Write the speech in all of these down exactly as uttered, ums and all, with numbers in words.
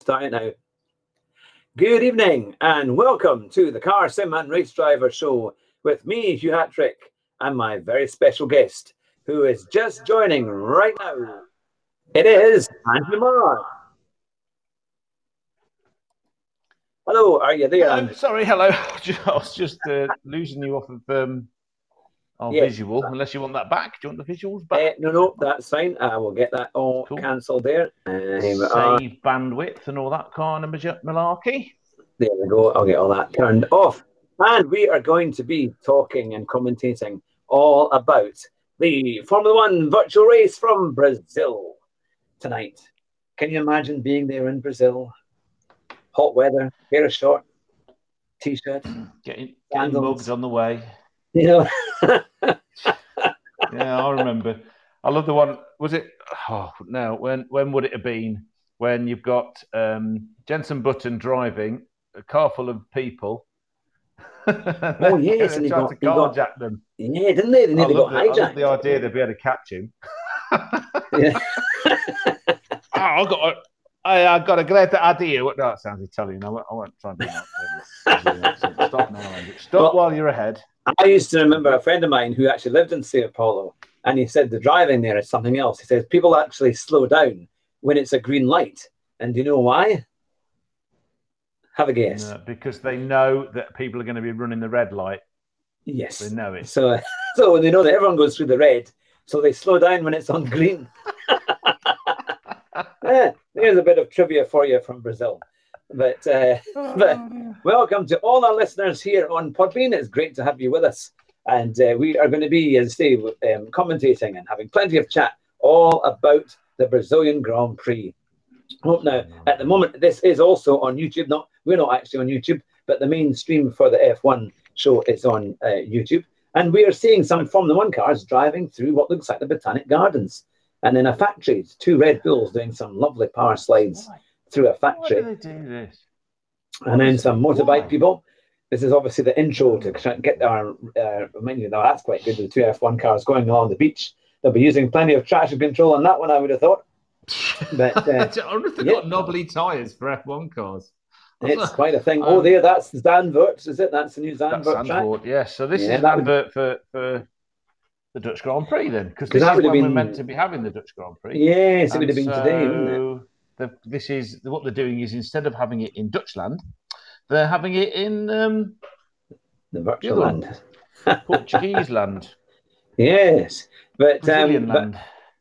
Start it now. Good evening and welcome to the Car Sim and Race Driver Show with me, Hugh Hattrick, and my very special guest who is just joining right now. It is Andrew Marr. Hello, are you there? Hello, sorry, hello. I was just uh, losing you off of um, our Yes. visual, unless you want that back. Do you want the visuals back? Uh, no, no, that's fine. I will get that all Cool. cancelled there. Uh, here we Save are. bandwidth and all that kind of malarkey. There we go. I'll get all that turned off. And we are going to be talking and commentating all about the Formula One virtual race from Brazil tonight. Can you imagine being there in Brazil? Hot weather, hair is short, t-shirt, getting, getting mugged on the way. You know. Yeah, I remember. I love the one. Was it? Oh no. When when would it have been? When you've got um, Jenson Button driving a car full of people. Oh yes, and they he tried got, to he carjack got, them. Yeah, didn't they? They nearly got the, hijacked. I love the idea they'd be able to catch him. Yeah. oh, I got a, I, I got a great idea. What? No, that sounds Italian. I won't, I won't try and do that. Stop now, Andrew. Stop well, while you're ahead. I used to remember a friend of mine who actually lived in Sao Paulo, and he said the driving there is something else. He says people actually slow down when it's a green light. And do you know why? Have a guess. No, because they know that people are going to be running the red light. Yes. They know it. So, so they know that everyone goes through the red, so they slow down when it's on green. Yeah, there's a bit of trivia for you from Brazil. But, uh, but welcome to all our listeners here on Podbean. It's great to have you with us. And uh, we are going to be, as I say, um, commentating and having plenty of chat all about the Brazilian Grand Prix. Well, now, at the moment, this is also on YouTube. Not We're not actually on YouTube, but the main stream for the F one show is on uh, YouTube. And we are seeing some Formula One cars driving through what looks like the Botanic Gardens. And in a factory, two Red Bulls doing some lovely power slides Why? through a factory. Why do they do this? And then some motorbike Why? people. This is obviously the intro to get our, uh, remind you, now that's quite good, the two F one cars going along the beach. They'll be using plenty of traction control on that one, I would have thought. But uh, I wonder if they've yeah. got knobbly tyres for F one cars. It's quite a thing. Um, oh, there, that's Zandvoort, is it? That's the new Zandvoort track? Zandvoort, yes. So this yeah, is Zandvoort would... for, for the Dutch Grand Prix then, because this that is when been... we're meant to be having the Dutch Grand Prix. Yes, it would have been so today, wouldn't it? The, this is what they're doing is instead of having it in Dutchland, they're having it in um, the virtual land, Portuguese land. Yes, but Brazilian um, land. But,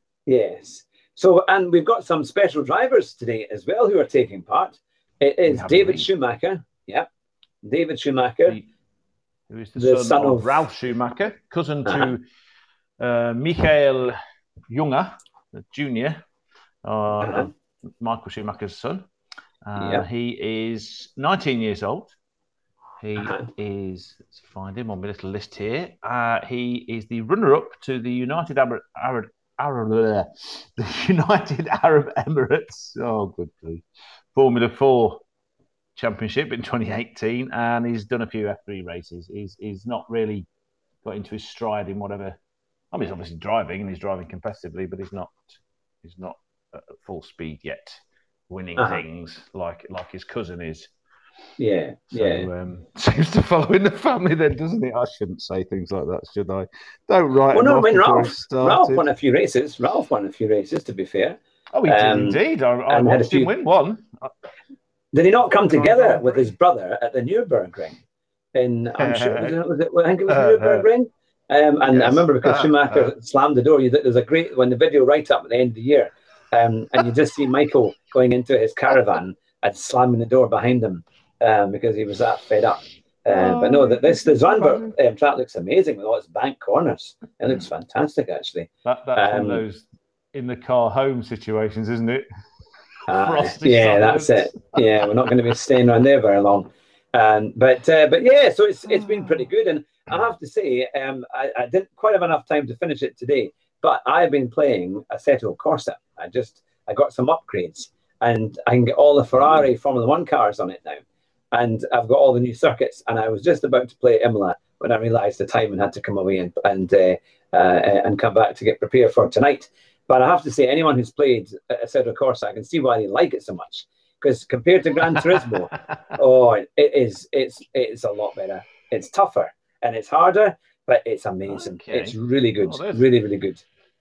yes. So, and we've got some special drivers today as well who are taking part. It is David Schumacher. Yeah, David Schumacher. The, who is the, the son, son of, of Ralf Schumacher, cousin uh-huh. to uh, Michael Junge, Junior, uh, uh-huh. Michael Schumacher's son. Uh, yep. He is nineteen years old. He uh-huh. is, let's find him on my little list here. Uh, he is the runner-up to the United Arab, Arab Arab, the United Arab Emirates, oh good grief, Formula Four Championship in twenty eighteen, and he's done a few F three races. He's he's not really got into his stride in whatever. I mean, he's obviously driving and he's driving competitively, but he's not he's not at full speed yet, winning uh-huh. things like like his cousin is. Yeah, so, yeah. Um, seems to follow in the family then, doesn't it? I shouldn't say things like that, should I? Don't write. Well, no, I mean, Ralph, Ralph won a few races. Ralph won a few races, to be fair. Oh, he um, did indeed. I, I watched few... him win one. Did he not come together with his brother at the Nürburgring? In I'm sure was it, was it, I think it was Nürburgring. Um, and yes. I remember because Schumacher uh, uh, slammed the door. You, there's a great when the video right up at the end of the year, um, and you just see Michael going into his caravan and slamming the door behind him. Um, because he was that fed up. Uh, oh, but no, that this the Zandvoort um, track looks amazing with all its bank corners. It looks fantastic, actually. That, that's um, one of those in the car home situations, isn't it? Uh, yeah, that's it. Yeah, we're not going to be staying around there very long. Um, but uh, but yeah, so it's it's been pretty good, and I have to say, um, I, I didn't quite have enough time to finish it today. But I've been playing Assetto Corsa. I just I got some upgrades, and I can get all the Ferrari Formula One cars on it now. And I've got all the new circuits, and I was just about to play Imola when I realised the time and had to come away and and uh, uh, and come back to get prepared for tonight. But I have to say, anyone who's played Assetto Corsa, I can see why they like it so much. because compared to Gran Turismo, oh, it is it's it's a lot better. It's tougher and it's harder, but it's amazing. Okay. It's really good, oh, really really good.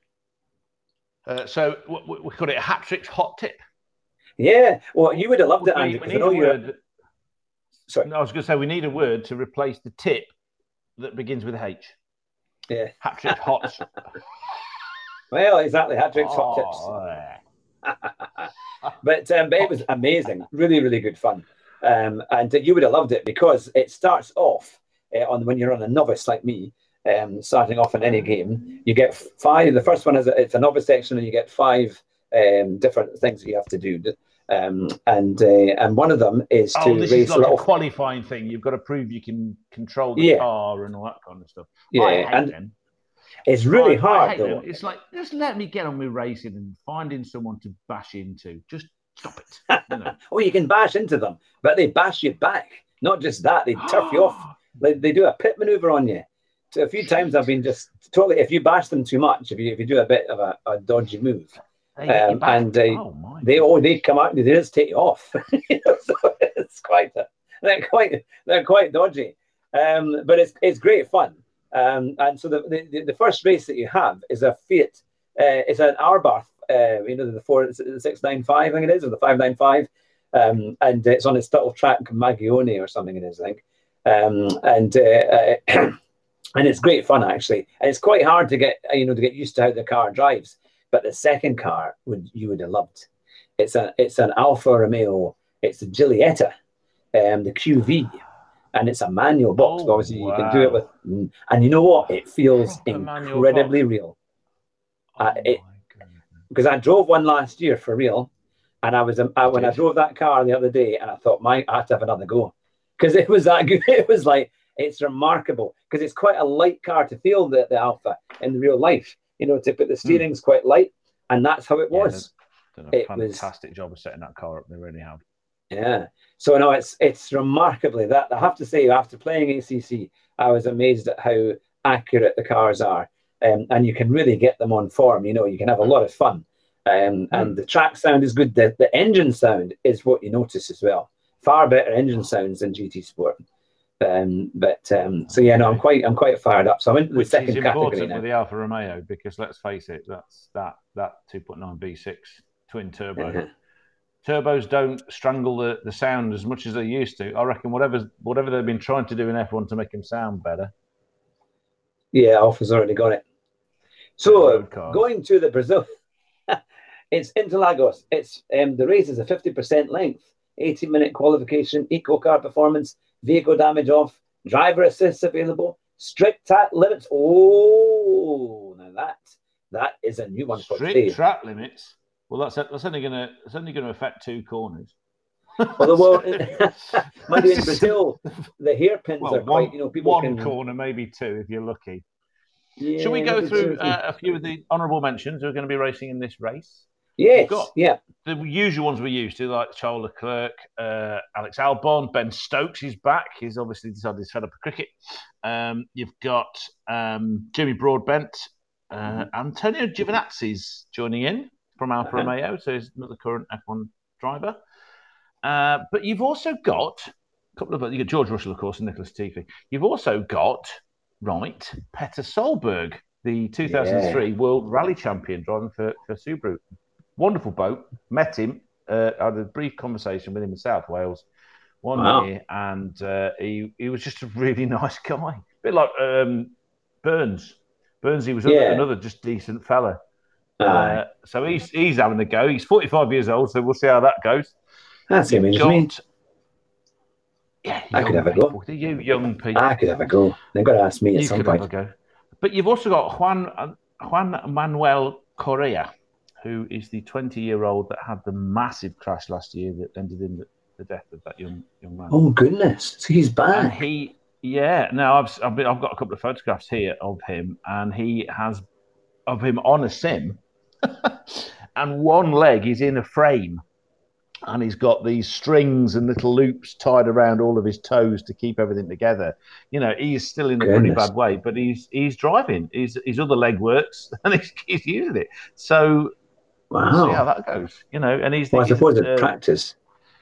Uh, so we, we call it a Hat-Trick's hot tip. Yeah, well, you would have loved it, Andrew. We, we need I know a word. You're... Sorry, no, I was going to say we need a word to replace the tip that begins with H. Yeah, Hat-Trick hot. Well, exactly, Hat-Trick's oh, hot tips. but um, but it was amazing, really really good fun, um, and uh, you would have loved it because it starts off uh, on when you're on a novice like me. Um, starting off in any game, you get five. The first one is a, it's a novice section, and you get five um, different things that you have to do. Um, and uh, and one of them is to oh, this race is like a, a qualifying thing. You've got to prove you can control the yeah. car and all that kind of stuff. Yeah, I hate and them. it's really I, hard I though. Them. It's like just let me get on with racing and finding someone to bash into. Just stop it. You know. Oh, you can bash into them, but they bash you back. Not just that, they turf you off. They, they do a pit maneuver on you. So a few times I've been just totally. If you bash them too much, if you if you do a bit of a, a dodgy move, um, and uh, oh, they oh they come out, they just take you off. You know, so it's quite they're quite they're quite dodgy, um, but it's it's great fun. Um, and so the, the the first race that you have is a Fiat. Uh, it's an Abarth. Uh, you know the four six nine five I think it is, or the five nine five, um, and it's on a little track Magione or something it is I think, um, and. Uh, uh, And it's great fun actually, and it's quite hard to get you know to get used to how the car drives. But the second car would you would have loved. It's a it's an Alfa Romeo. It's the Giulietta, um, the Q V, and it's a manual box. Oh, but obviously, wow. you can do it with. And you know what? It feels Proper incredibly real. Oh, uh, it, because I drove one last year for real, and I was um, I, when I drove that car the other day, and I thought, my I have to have another go because it was that good. It was like. It's remarkable because it's quite a light car to feel the, the Alpha in real life. You know, to put the steering's mm. quite light, and that's how it yeah, was. Done a it fantastic was, job of setting that car up. They really have. Yeah. So no, it's it's remarkably that I have to say after playing A C C, I was amazed at how accurate the cars are, um, and you can really get them on form. You know, you can have a lot of fun, um, mm. and the track sound is good. The the engine sound is what you notice as well. Far better engine sounds than G T Sport. Um, but um, so yeah, no, I'm quite, I'm quite fired up. So I'm in the Which second is category important now. with the Alfa Romeo because let's face it, that's that that two point nine V six twin turbo. Uh-huh. Turbos don't strangle the, the sound as much as they used to. I reckon whatever whatever they've been trying to do in F one to make them sound better. Yeah, Alfa's already got it. So going to the Brazil, it's Interlagos. It's um, the race is a fifty percent length, eighty minute qualification, eco car performance. Vehicle damage off, driver assist available, strict track limits. Oh, now that that is a new one for today. Strict track limits. Well, that's that's only gonna that's only gonna affect two corners. Although, maybe in Brazil, the hairpins well, are one, quite. You know, people one can... corner, maybe two, if you're lucky. Yeah, Shall we go through uh, a few of the honourable mentions who are going to be racing in this race? Yes, yeah. The usual ones we're used to, like Charles Leclerc, uh, Alex Albon, Ben Stokes is back. He's obviously decided to set up a cricket. Um, you've got um, Jimmy Broadbent. Uh, Antonio Giovinazzi's joining in from Alfa uh-huh. Romeo, so he's another current F one driver. Uh, but you've also got a couple of... You got George Russell, of course, and Nicholas Latifi. You've also got, right, Petter Solberg, the two thousand three yeah. World Rally Champion driving for, for Subaru. Wonderful boat. Met him. Uh, I had a brief conversation with him in South Wales one wow. year, and uh, he he was just a really nice guy. A bit like um, Burns. Burns, he was yeah. another just decent fella. Uh, so he's he's having a go. He's forty-five years old, so we'll see how that goes. That's him, isn't it? Yeah, I could have people. a go. Do you young people? I could have a go. They've got to ask me at you some could point. Have a go. But you've also got Juan Juan Manuel Correa, who is the twenty-year-old that had the massive crash last year that ended in the, the death of that young young man. Oh goodness! So he's back. And he, yeah. Now I've I've, been, I've got a couple of photographs here of him, and he has of him on a sim, and one leg is in a frame, and he's got these strings and little loops tied around all of his toes to keep everything together. You know, he's still in a goodness. pretty bad way, but he's he's driving. His his other leg works, and he's, he's using it. So. Wow. We'll see how that goes, you know. And he's. Well, he's, I suppose uh, it's practice.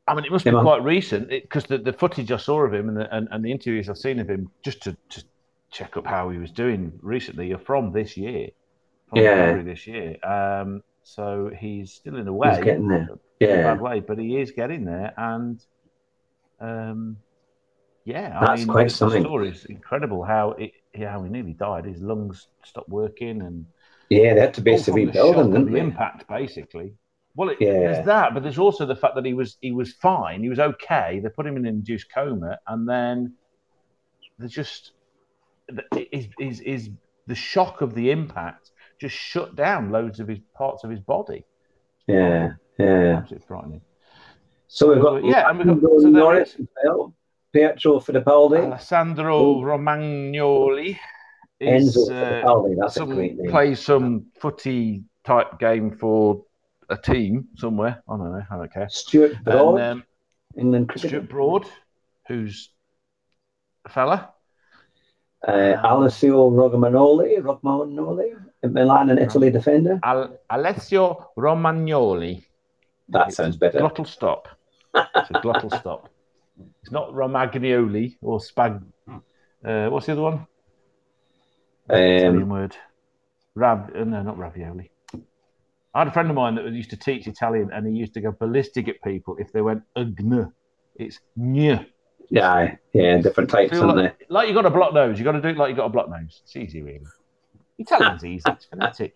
I mean, it must be quite recent because the, the footage I saw of him and the, and, and the interviews I've seen of him, just to, to check up how he was doing recently, are from this year, from yeah. February this year. Um, so he's still in a way, he's getting there. Yeah, in a bad way, but he is getting there, and um, yeah, I that's mean, quite the, something. The story is incredible. How it, how he nearly died. His lungs stopped working, and yeah, they had to basically rebuild him, didn't the they? impact, basically. Well, it, yeah. there's that, but there's also the fact that he was he was fine, he was okay. They put him in an induced coma, and then they just is is is the shock of the impact just shut down loads of his parts of his body. Yeah, yeah, absolutely frightening. So, so we've got yeah, and we've got so Norris as well, Pietro Fittipaldi, Alessandro oh. Romagnoli. Enzo Fittipaldi, that's some, a great name. Plays some footy type game for a team somewhere. I don't know. I don't care. Stuart Broad, and, um, England cricketer. Stuart Broad, who's a fella. Uh, um, Alessio Romagnoli, Romagnoli, Milan and Italy defender. Al- Alessio Romagnoli. That it's sounds better. Glottal stop. It's a glottal stop. It's not Romagnoli or Spag. Uh, what's the other one? Um, Italian word. Rav. Uh, no, not ravioli. I had a friend of mine that used to teach Italian, and he used to go ballistic at people if they went ugn. It's gn. Yeah, yeah, different types, aren't like, they? Like you got a block nose. You got to do it like you got a block nose. It's easy, really. Italian's easy. It's phonetic.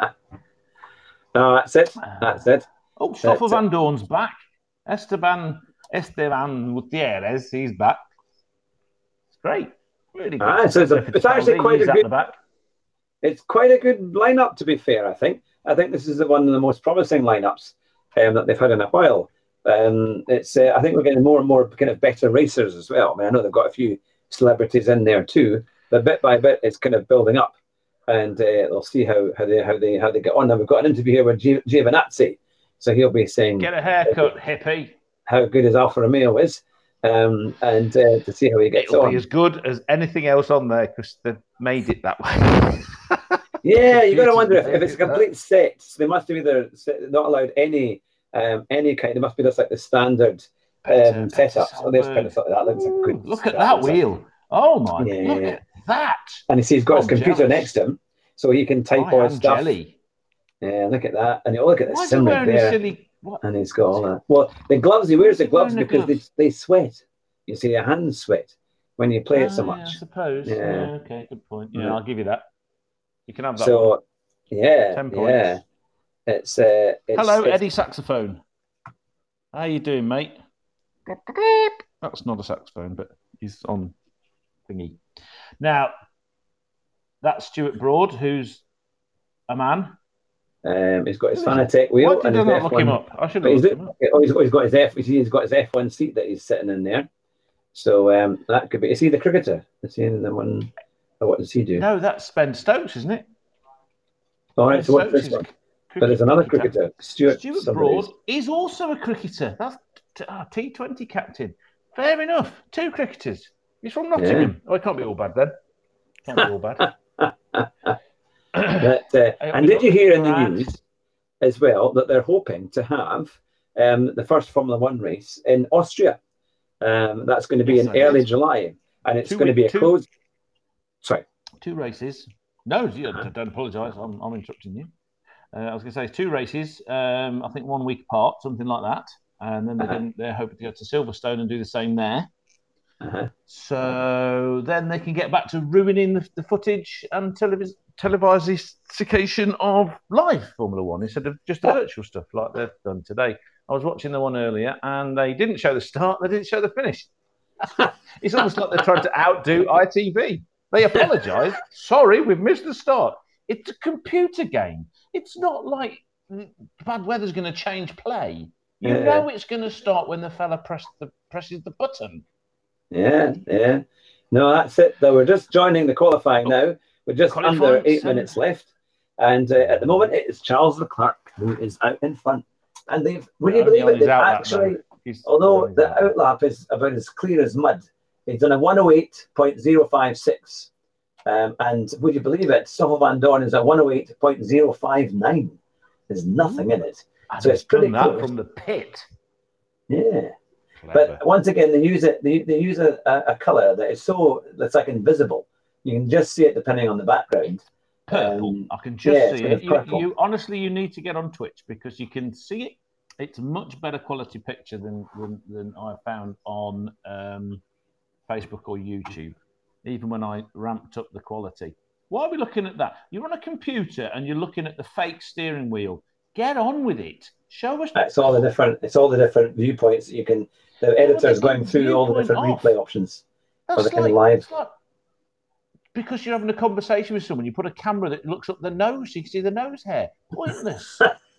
No, that's it. That's it. Oh, Stoffel Van Dorn's back. Esteban Esteban Gutierrez, he's back. It's great. Really good. Ah, so it's, a, it's actually quite a good. It's quite a good lineup, to be fair. I think. I think this is one of the most promising lineups um, that they've had in a while. Um, it's. Uh, I think we're getting more and more kind of better racers as well. I mean, I know they've got a few celebrities in there too, but bit by bit, it's kind of building up, and uh, we'll see how, how they how they how they get on. Now we've got an interview here with G- Giovinazzi, so he'll be saying, "Get a haircut, uh, hippie." How good his Alfa Romeo is, um, and uh, to see how he gets It'll on. Be as good as anything else on there because they've made it that way. Yeah, you got to wonder if, if it's a complete that. set. So they must have either not allowed any um, any kind. It must be just like the standard um, setup. So there's kind of something that looks like good. Look at that wheel! Oh my! Yeah. Look at that! And you see, he's got oh, his computer jealous. next to him, so he can type I all his stuff. Jelly. Yeah, look at that, and you look at the Why cylinder there. Silly... What? And he's got all that. Well, the gloves, he wears the gloves because gloves? they, they sweat. You see, your hands sweat when you play uh, it so much. Yeah, I suppose. Yeah. yeah, okay, good point. Yeah, yeah, I'll give you that. You can have that so, one. yeah, Ten points. Yeah. It's, uh, it's, Hello, it's... Eddie Saxophone. How you doing, mate? That's not a saxophone, but he's on thingy. Now, that's Stuart Broad, who's a man. Um, he's got his Fanatec wheel. Why did and I his not F one. Look him up? I should have looked him up. Oh, he's got, he's got his F. He's got his F one seat that he's sitting in there. So um, that could be. Is he the cricketer? Is he the one? Or what does he do? No, that's Ben Stokes, isn't it? All right. Ben so what's this one? But there's another cricketer, Stuart. Stuart Broad is also a cricketer. That's oh, T twenty captain. Fair enough. Two cricketers. He's from Nottingham. Yeah. Oh, it can't be all bad then. Can't be all bad. But, uh, and did you hear in the news as well that they're hoping to have um, the first Formula One race in Austria? Um, that's going to be yes, in I early did. July, and it's two, going to be a two, close. Sorry, two races. No, uh-huh. don't apologise. I'm, I'm interrupting you. Uh, I was going to say it's two races. Um, I think one week apart, something like that, and then they're, uh-huh. going, they're hoping to go to Silverstone and do the same there. Uh-huh. So then they can get back to ruining the, the footage and televis- televisation of live Formula One instead of just the virtual stuff like they've done today. I was watching the one earlier and they didn't show the start, they didn't show the finish. It's almost like they're trying to outdo I T V. They apologise. Sorry, we've missed the start. It's a computer game. It's not like bad weather's going to change play. You yeah. know it's going to start when the fella press the, presses the button. Yeah, yeah. No, that's it. Though we're just joining the qualifying now. We're just Qualifying under eight seven. minutes left. And uh, at the moment, it is Charles Leclerc who is out in front. And they've, would you believe it, they've actually, although the outlap is about as clear as mud, he's done a one oh eight point oh five six. Um, and would you believe it, Stoffel Van Dorn is at one oh eight point oh five nine. There's nothing in it. And so it's pretty that close. From the pit. Yeah. Clever. But once again, they use it. They, they use a, a color that is so that's like invisible. You can just see it depending on the background. Purple. Um, I can just yeah, see it. You, you honestly, you need to get on Twitch because you can see it. It's a much better quality picture than than, than I found on um, Facebook or YouTube. Even when I ramped up the quality. Why are we looking at that? You're on a computer and you're looking at the fake steering wheel. Get on with it. Show us. It's all the different. It's all the different viewpoints that you can. The editor's going through all the different off. replay options. That's for the like, kind of live. Like, because you're having a conversation with someone, you put a camera that looks up the nose, so you can see the nose hair. Pointless.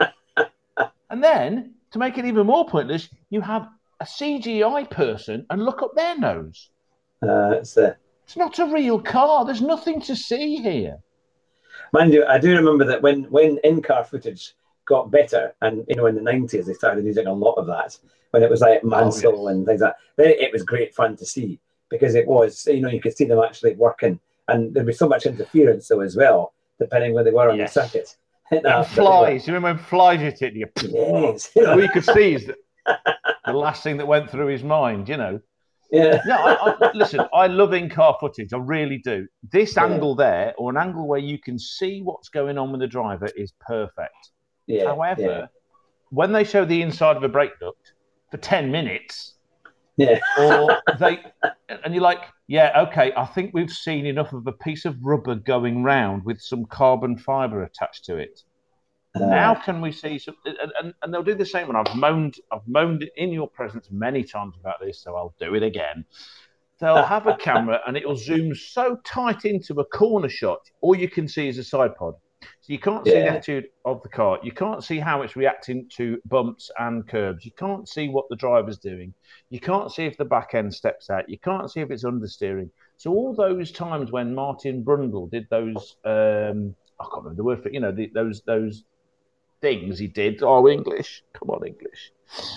And then, to make it even more pointless, you have a C G I person and look up their nose. Uh, it's, uh, it's not a real car. There's nothing to see here. Mind you, I do remember that when, when in-car footage got better, and you know, in the nineties, they started using a lot of that, when it was like Mansell oh, yes. and things like that, then it was great fun to see, because it was, you know, you could see them actually working. And there'd be so much interference, though, as well, depending where they were on yes. the circuit. And flies. You remember when flies hit it? You, yes. All you could see is the, the last thing that went through his mind, you know. Yeah. No, I, I, listen, I love in-car footage. I really do. This yeah. angle there, or an angle where you can see what's going on with the driver, is perfect. Yeah. However, yeah. when they show the inside of a brake duct for ten minutes, yeah, or they, and you're like, yeah, okay, I think we've seen enough of a piece of rubber going round with some carbon fibre attached to it. Uh, now can we see some? And, and, and they'll do the same. And I've moaned, I've moaned in your presence many times about this, so I'll do it again. They'll have a camera and it'll zoom so tight into a corner shot, all you can see is a side pod. So you can't see yeah. the attitude of the car. You can't see how it's reacting to bumps and curbs. You can't see what the driver's doing. You can't see if the back end steps out. You can't see if it's understeering. So all those times when Martin Brundle did those, um, I can't remember the word for it, you know, the, those those things he did. Oh, English. Come on, English.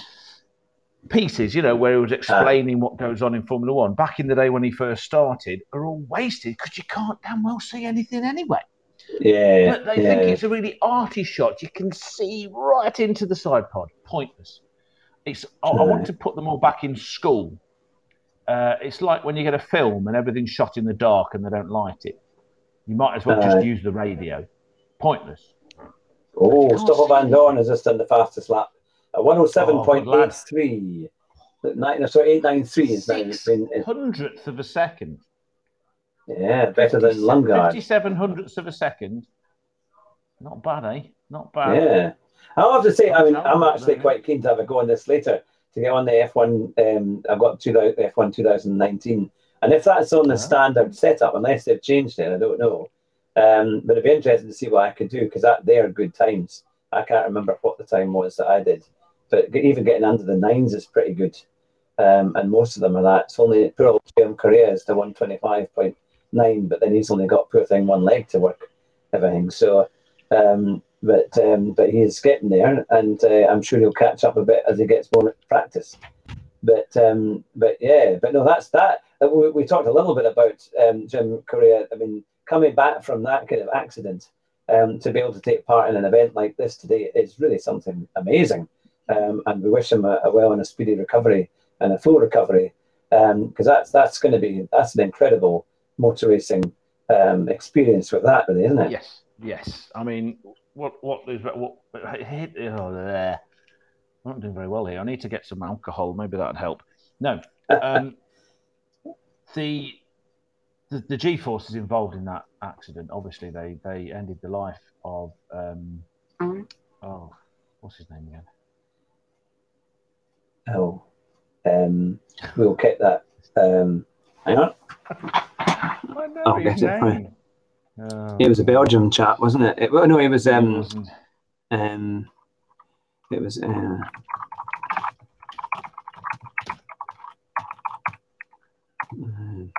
Pieces, you know, where he was explaining what goes on in Formula One. Back in the day when he first started, are all wasted because you can't damn well see anything anyway. Yeah, but they yeah. think it's a really arty shot. You can see right into the side pod. Pointless. It's. I, I want to put them all back in school. Uh, it's like when you get a film and everything's shot in the dark and they don't light it. You might as well uh, just use the radio. Pointless. Oh, Stoffel Van Dorn has just done the fastest lap at one oh seven point eight three. Oh, sorry, eight ninety-three is now. Six hundredth of a second. Yeah, better than Lundgaard. fifty-seven hundredths of a second. Not bad, eh? Not bad. Yeah. I'll have to say, I mean, I'm actually quite keen to have a go on this later to get on the F one. Um, I've got F one twenty nineteen. And if that's on the yeah. standard setup, unless they've changed it, I don't know. Um, but it'd be interesting to see what I could do, because that they are good times. I can't remember what the time was that I did. But even getting under the nines is pretty good. Um, and most of them are that. It's only poor old Graham Correa is the one twenty-five point nine, but then he's only got poor thing one leg to work everything. So, um, but um, but he's getting there, and uh, I'm sure he'll catch up a bit as he gets more practice. But um, but yeah, but no, that's that. We, we talked a little bit about um, Jim Correa. I mean, coming back from that kind of accident um, to be able to take part in an event like this today is really something amazing. Um, and we wish him a, a well and a speedy recovery and a full recovery, because um, that's that's going to be that's an incredible motor racing um, experience with that, really, isn't it? Yes, yes. I mean, what what is what? Hit, oh, there. I'm not doing very well here. I need to get some alcohol. Maybe that'd help. No, um, the, the the G-forces involved in that accident. Obviously, they they ended the life of um, oh, what's his name again? Oh, um, we'll get that. Um, hang on. I know I'll his get name. it. Oh. It was a Belgium chap, wasn't it? it well, no, it was. Um, it wasn't. Um, it was. Uh, um,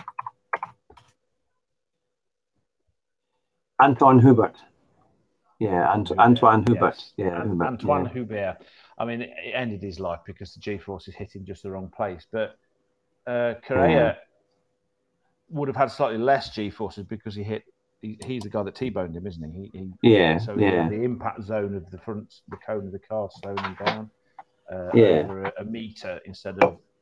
Antoine Hubert. Yeah, Ant- Hubert. Antoine Hubert. Yes. Yeah, Ant- Hubert. Antoine yeah. Hubert. I mean, it ended his life because the G-forces hit him just the wrong place. But uh, Correa yeah. would have had slightly less G-forces because he hit. He, he's the guy that T-boned him, isn't he? he, he yeah. So he yeah. had the impact zone of the front, the cone of the car slowing him down uh, yeah. over a, a meter instead of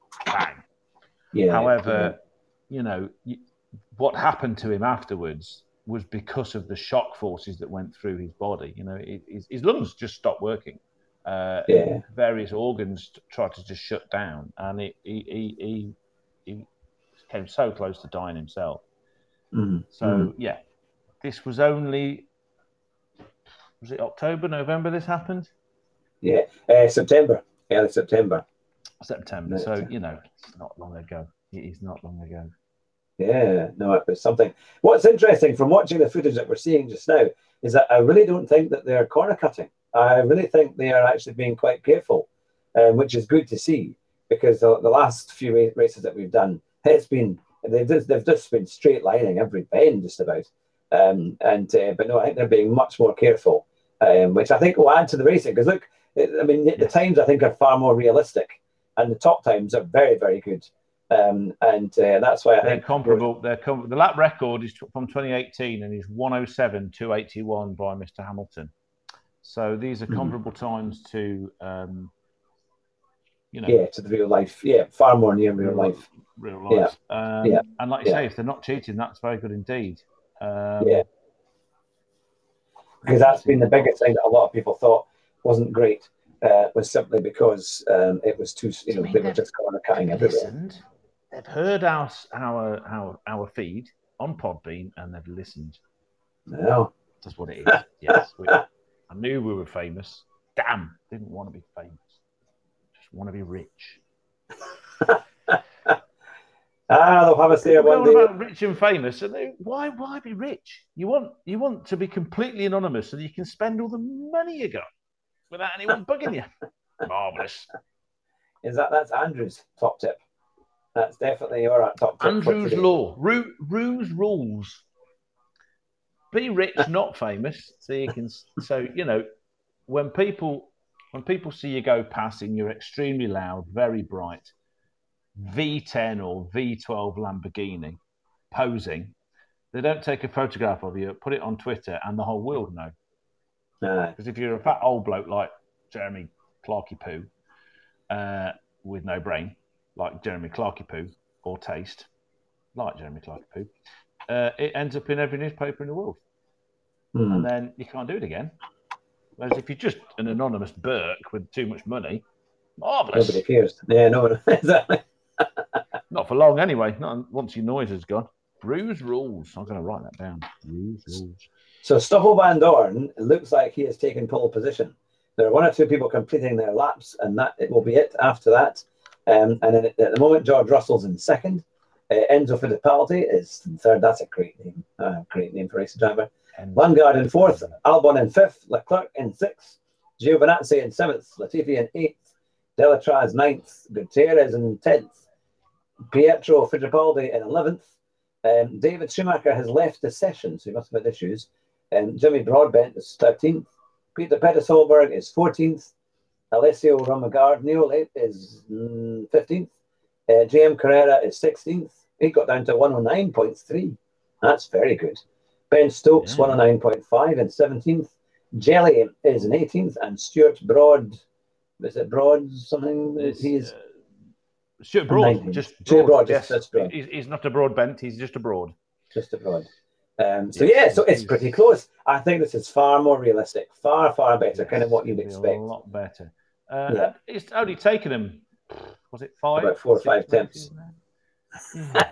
bang. Yeah. However, yeah. you know, what happened to him afterwards was because of the shock forces that went through his body. You know, it, his, his lungs just stopped working. Uh, yeah. Various organs tried to just shut down, and it, he, he, he, he came so close to dying himself. Mm. So, mm. yeah, this was only, was it October, November this happened? Yeah, uh, September, early September. September. No, so, you know, it's not long ago. It is not long ago. Yeah, no, it was something. What's interesting from watching the footage that we're seeing just now is that I really don't think that they're corner cutting. I really think they are actually being quite careful, um, which is good to see, because the, the last few races that we've done, it's been they've just, they've just been straight lining every bend just about. Um, and uh, but no, I think they're being much more careful, um, which I think will add to the racing. Because look, I mean, yes. the times I think are far more realistic, and the top times are very, very good. Um, and uh, that's why I they're think comparable. They're com- the lap record is from twenty eighteen and is one oh seven two eighty-one by Mister Hamilton. So these are comparable mm. times to, um, you know, yeah, to the real life. Yeah, far more near real, real life. Real life. Yeah. Um, yeah. And like you yeah. say, if they're not cheating, that's very good indeed. Um, yeah. Because that's been the biggest thing that a lot of people thought wasn't great. Uh, was simply because um, it was too, you know, I mean, they were just corner cutting everywhere. Listened. They've heard our, our our our feed on Podbean and they've listened. No. That's what it is. Yes. We, I knew we were famous. Damn. Didn't want to be famous. Just want to be rich. Ah, they'll have us there one day. About rich and famous. And they, why why be rich? You want you want to be completely anonymous so that you can spend all the money you got without anyone bugging you. Marvellous. Is that that's Andrew's top tip? That's definitely your top tip. Andrew's law. Ru, Ru's rules. Be rich, not famous. So you can. So you know, when people when people see you go past and you're extremely loud, very bright, V ten or V twelve Lamborghini, posing, they don't take a photograph of you, put it on Twitter, and the whole world know. Because if you're a fat old bloke like Jeremy Clarky Poo, uh, with no brain, like Jeremy Clarky Poo, or taste, like Jeremy Clarky Poo, uh, it ends up in every newspaper in the world. Mm. And then you can't do it again. Whereas if you're just an anonymous Burke with too much money, marvellous. Nobody cares. Yeah, no one. Exactly. Not for long anyway, not once your noise is gone. Ru's rules. I'm going to write that down. Ru's rules. So Stoffel Van Dorn looks like he has taken pole position. There are one or two people completing their laps, and that it will be it after that. Um, and then at the moment, George Russell's in second. Uh, Enzo Fittipaldi is in third. That's a great name. Uh, great name for a race driver. Lundgaard in fourth. Albon in fifth. Leclerc in sixth. Giovinazzi in seventh. Latifi in eighth. Delatraz ninth. Gutierrez in tenth. Pietro Fittipaldi in eleventh. Um, David Schumacher has left the session, so he must have had issues. Um, Jimmy Broadbent is thirteenth. Peter Pettis Holberg is fourteenth. Alessio Romagardino is mm, fifteenth. Uh, J M Carrera is sixteenth. He got down to one oh nine point three. That's very good. Ben Stokes, yeah. one oh nine point five and seventeenth. Jelly is in eighteenth. And Stuart Broad, is it Broad something? It's, he's uh, Stuart Broad, just Stuart broad. Broad, yes. just broad. He's, he's not a broad bent, he's just a broad. Just a broad. Um, so, yes, yeah, so it's pretty close. I think this is far more realistic, far, far better, yes, kind of what you'd expect. A lot better. Uh, yeah. It's only taken him, was it five? About four or five attempts. Yeah.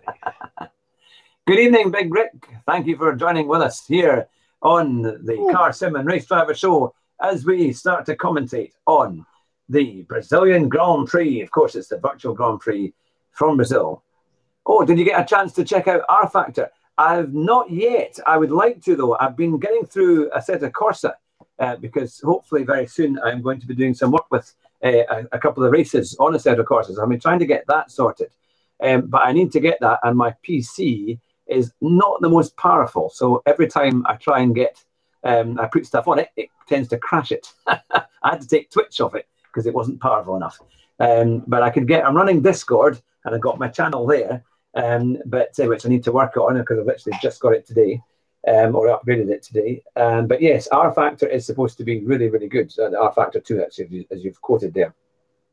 Good evening, Big Rick. Thank you for joining with us here on the Ooh. Car Sim and Race Driver Show as we start to commentate on the Brazilian Grand Prix. Of course, it's the virtual Grand Prix from Brazil. Oh, did you get a chance to check out R Factor? I've not yet. I would like to, though. I've been getting through Assetto Corsa uh, because hopefully very soon I'm going to be doing some work with uh, a, a couple of races on Assetto Corsa. I've been trying to get that sorted. Um, but I need to get that, and my P C is not the most powerful. So every time I try and get, um, I put stuff on it, it tends to crash it. I had to take Twitch off it because it wasn't powerful enough. Um, but I could get, I'm running Discord, and I've got my channel there. Um, but uh, which I need to work on because I've literally just got it today, um, or upgraded it today. Um, but yes, R Factor is supposed to be really, really good. Uh, the R Factor two, actually, as you've quoted there.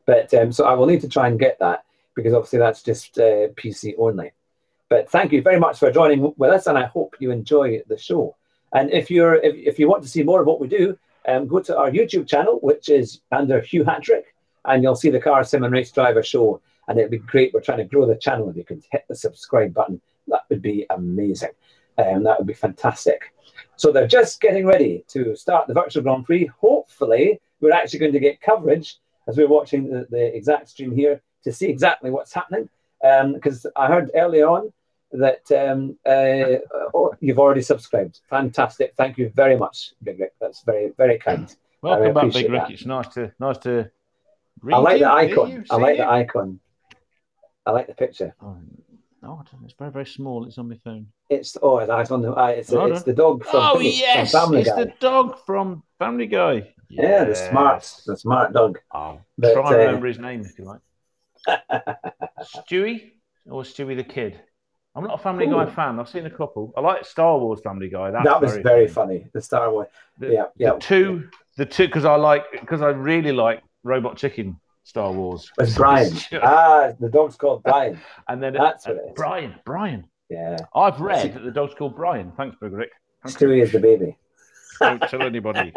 But um, so I will need to try and get that because obviously that's just uh, P C only. But thank you very much for joining with us, and I hope you enjoy the show. And if you're if, if you want to see more of what we do, um, go to our YouTube channel, which is under Hugh Hatrick, and you'll see the Car Sim and Race Driver show. And it'd be great. We're trying to grow the channel. If you could hit the subscribe button, that would be amazing. Um, that would be fantastic. So they're just getting ready to start the Virtual Grand Prix. Hopefully, we're actually going to get coverage as we're watching the, the exact stream here to see exactly what's happening. Because um, I heard early on that um, uh, oh, you've already subscribed. Fantastic. Thank you very much, Big Rick. That's very, very kind. Welcome back, Big Rick. That. It's nice to nice to read I like you, the icon. you, I like you. the icon. I like the picture. Oh, no, it's very, very small. It's on my phone. It's oh, it's on the. Uh, it's, oh, it's the dog from. Oh Family, yes, from Family it's Guy. the dog from Family Guy. Yes. Yeah, the smart, the smart dog. Oh, but, try and uh, remember his name if you like. Stewie or Stewie the Kid. I'm not a Family Ooh. Guy fan. I've seen a couple. I like Star Wars Family Guy. That's that was very, very funny. funny. The Star Wars. The, yeah, yeah. The two, the two, because I like, because I really like Robot Chicken Star Wars. It's Brian. ah, the dog's called Brian. And then that's it, what it is. Brian. Brian. Yeah. I've read that the dog's called Brian. Thanks, Big Rick. Stewie is the baby. Don't tell anybody.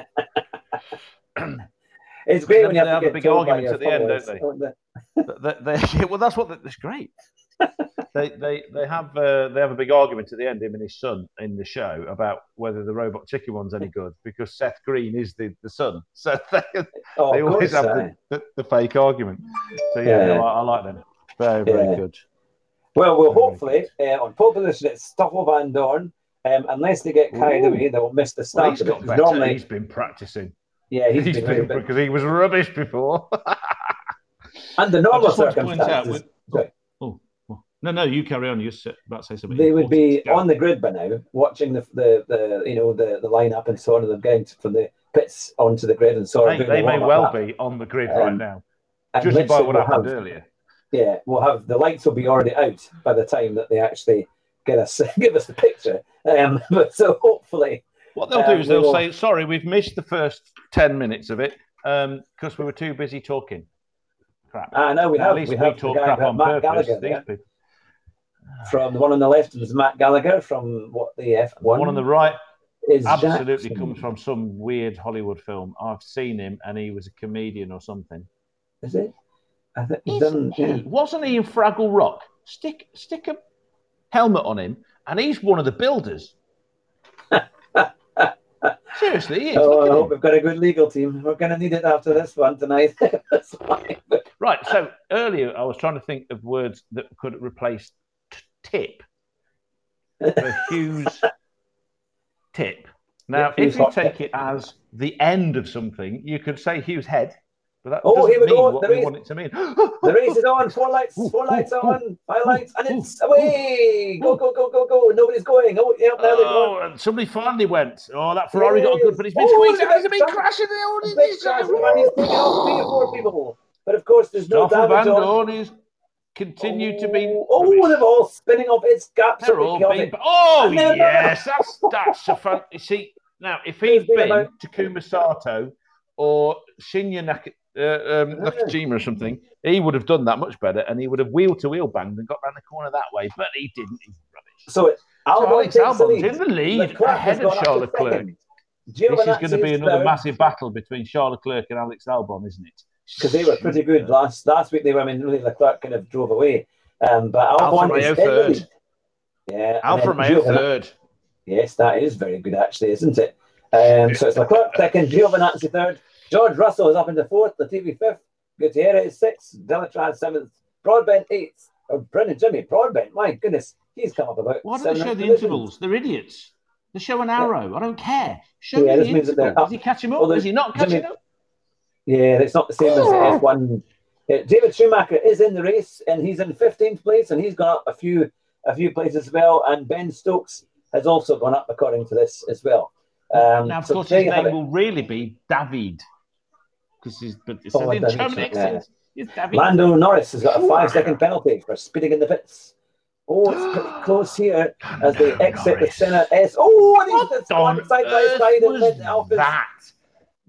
It's great when you have, they have to a big argument at the end, don't they? Don't they, they, they well, that's what that's great. they they they have uh, they have a big argument at the end, him and his son in the show, about whether the Robot Chicken one's any good because Seth Green is the, the son. So they, oh, they always course, have the, the, the fake argument. So yeah, yeah. No, I, I like them. Very very yeah. good. Well, we'll very hopefully uh, on pole position it's Stoffel Van Dorn. Um, unless they get carried Ooh. away, they'll miss the start. Well, he's got better. Normally, he's been practicing. Yeah, he's, he's been because he was rubbish before. Under normal circumstances. With, oh, oh, no, no, you carry on. You're about to say something. They would be Go. on the grid by now, watching the the, the you know the, the lineup and so on, and them getting from the pits onto the grid and so on. They, they may well lap. be on the grid um, right now, judging by what we'll happened have, earlier. Yeah, we'll have the lights will be already out by the time that they actually get us give us the picture. Um, but so hopefully. What they'll do um, is they'll will... say, sorry, we've missed the first ten minutes of it because um, we were too busy talking crap. I know we now, have. At least we we have talk crap on Matt purpose. Gallagher, yeah. From the one on the left is Matt Gallagher from what the F one. The one on the right is absolutely Jackson. Comes from some weird Hollywood film. I've seen him and he was a comedian or something. Is it? I think he's done, he, yeah. Wasn't he in Fraggle Rock? Stick, stick a helmet on him and he's one of the builders. Seriously, he is. Oh, I hope we've got a good legal team. We're going to need it after this one tonight. Right. So earlier, I was trying to think of words that could replace t- tip. So Hugh's tip. Now, yeah, if you take tip. it as the end of something, you could say Hugh's head. But that oh, here we mean go. What the we race, want it to mean. The race is on. Four lights. Four lights on. Five lights, and it's away. Go, go, go, go, go. Nobody's going. Oh, yeah, now they're oh, going. And somebody finally went. Oh, that Ferrari yes. got a good, but he's been oh, squeezed. He's been crashing. The big crash, and he's taking out three or four people. But of course, there's no Stoffel damage Van on. Dorn is continued to be. Oh, they're all spinning off its gaps. They're all being, oh yes, that's that's a fun. You see now, if he'd been about... Takuma Sato or Shinya Nak- uh, um, Nakajima or something, he would have done that much better, and he would have wheel to wheel banged and got round the corner that way. But he didn't. He's rubbish. So, it, so Alex Albon's in the lead ahead of Charles Leclerc. This is going to be another massive battle between Charles Leclerc and Alex Albon, isn't it? Because they were pretty good last last week. They were, I mean, really Leclerc kind of drove away. Um, but Albon Alfa Romeo is third. Yeah, Alfa Romeo third. Yes, that is very good, actually, isn't it? Um, so it's Leclerc second, Giovinazzi third, George Russell is up into fourth, Latifi fifth, Gutierrez is sixth, Delatraz seventh, Broadbent eighth. Oh, Brendan Jimmy, Broadbent, my goodness, he's come up about. Why do they show the intervals? They're idiots. They show an arrow. Yeah. I don't care. Show yeah, me the interval. Does he catch him up? Is he not catching Jimmy, up? Yeah, it's not the same as the F one. Uh, David Schumacher is in the race, and he's in fifteenth place, and he's gone up a few a few places as well. And Ben Stokes has also gone up according to this as well. Um, now, of so course, his name will really be David, because he's but it's oh, in German accent. Yeah. Lando Norris has got a five-second penalty for speeding in the pits. Oh, it's pretty close here as they exit Norris. the Senna S. Oh, and he's on side by side was and Alpha's. that?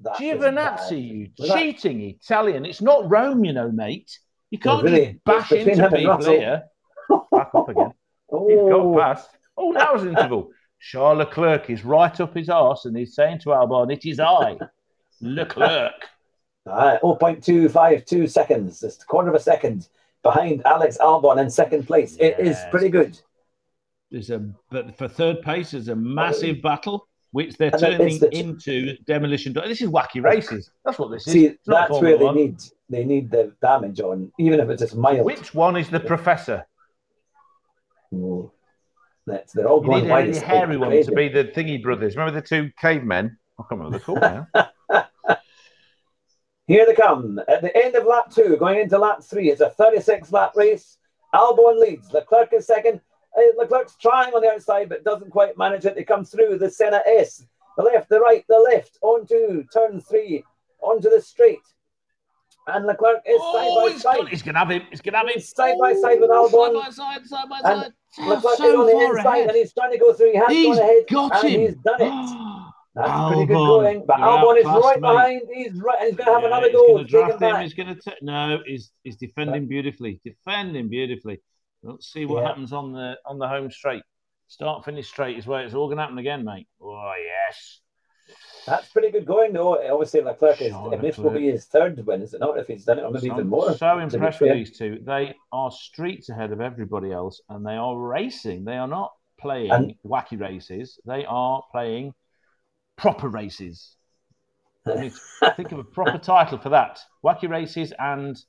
Giovinazzi, you cheating that... Italian. It's not Rome, you know, mate. You can't really, just bash into people here. Back up again. Oh. He's got past. Oh, that was interval. Charles Leclerc is right up his arse and he's saying to Albon, it is I, Leclerc. Uh, zero point two five two seconds. It's a quarter of a second behind Alex Albon in second place. Yes. It is pretty good. There's a but for third place, there's a massive battle which they're and turning the, into demolition. This is wacky races. That's what this see, is. See, that's where they one. need they need the damage on, even if it's just mild. Which one is the professor? Oh, that's, they're all you going need wide. A hairy one crazy. To be the Thingy brothers. Remember the two cavemen? I can't remember what they're called now. Here they come. At the end of lap two, going into lap three, it's a thirty-six lap race. Albon leads. Leclerc is second. Uh, Leclerc's trying on the outside, but doesn't quite manage it to come through the Senna S. The left, the right, the left, onto turn three, onto the straight. And Leclerc is oh, side by side. Got, he's going to have him. He's going to have him. He's side oh, by side with Albon. Side by side, side by and side. Leclerc so is on the inside, ahead. and he's trying to go through. He has he's gone ahead, got and him. he's done it. That's Albon, pretty good going. But Albon is fast, right mate. behind. He's right. And he's going to have yeah, another goal. He's going to draft him. He's going to t- no. He's he's defending right. beautifully. Defending beautifully. Let's see what yeah. happens on the on the home straight. Start finish straight is where it's all going to happen again, mate. Oh yes. That's pretty good going, though. Obviously, Leclerc is. Sure, this will be his third win, is it not? If he's done it, or maybe so even more. I'm so impressed with these two. They are streets ahead of everybody else, and they are racing. They are not playing and, wacky races. They are playing proper races. I mean, think of a proper title for that: wacky races and.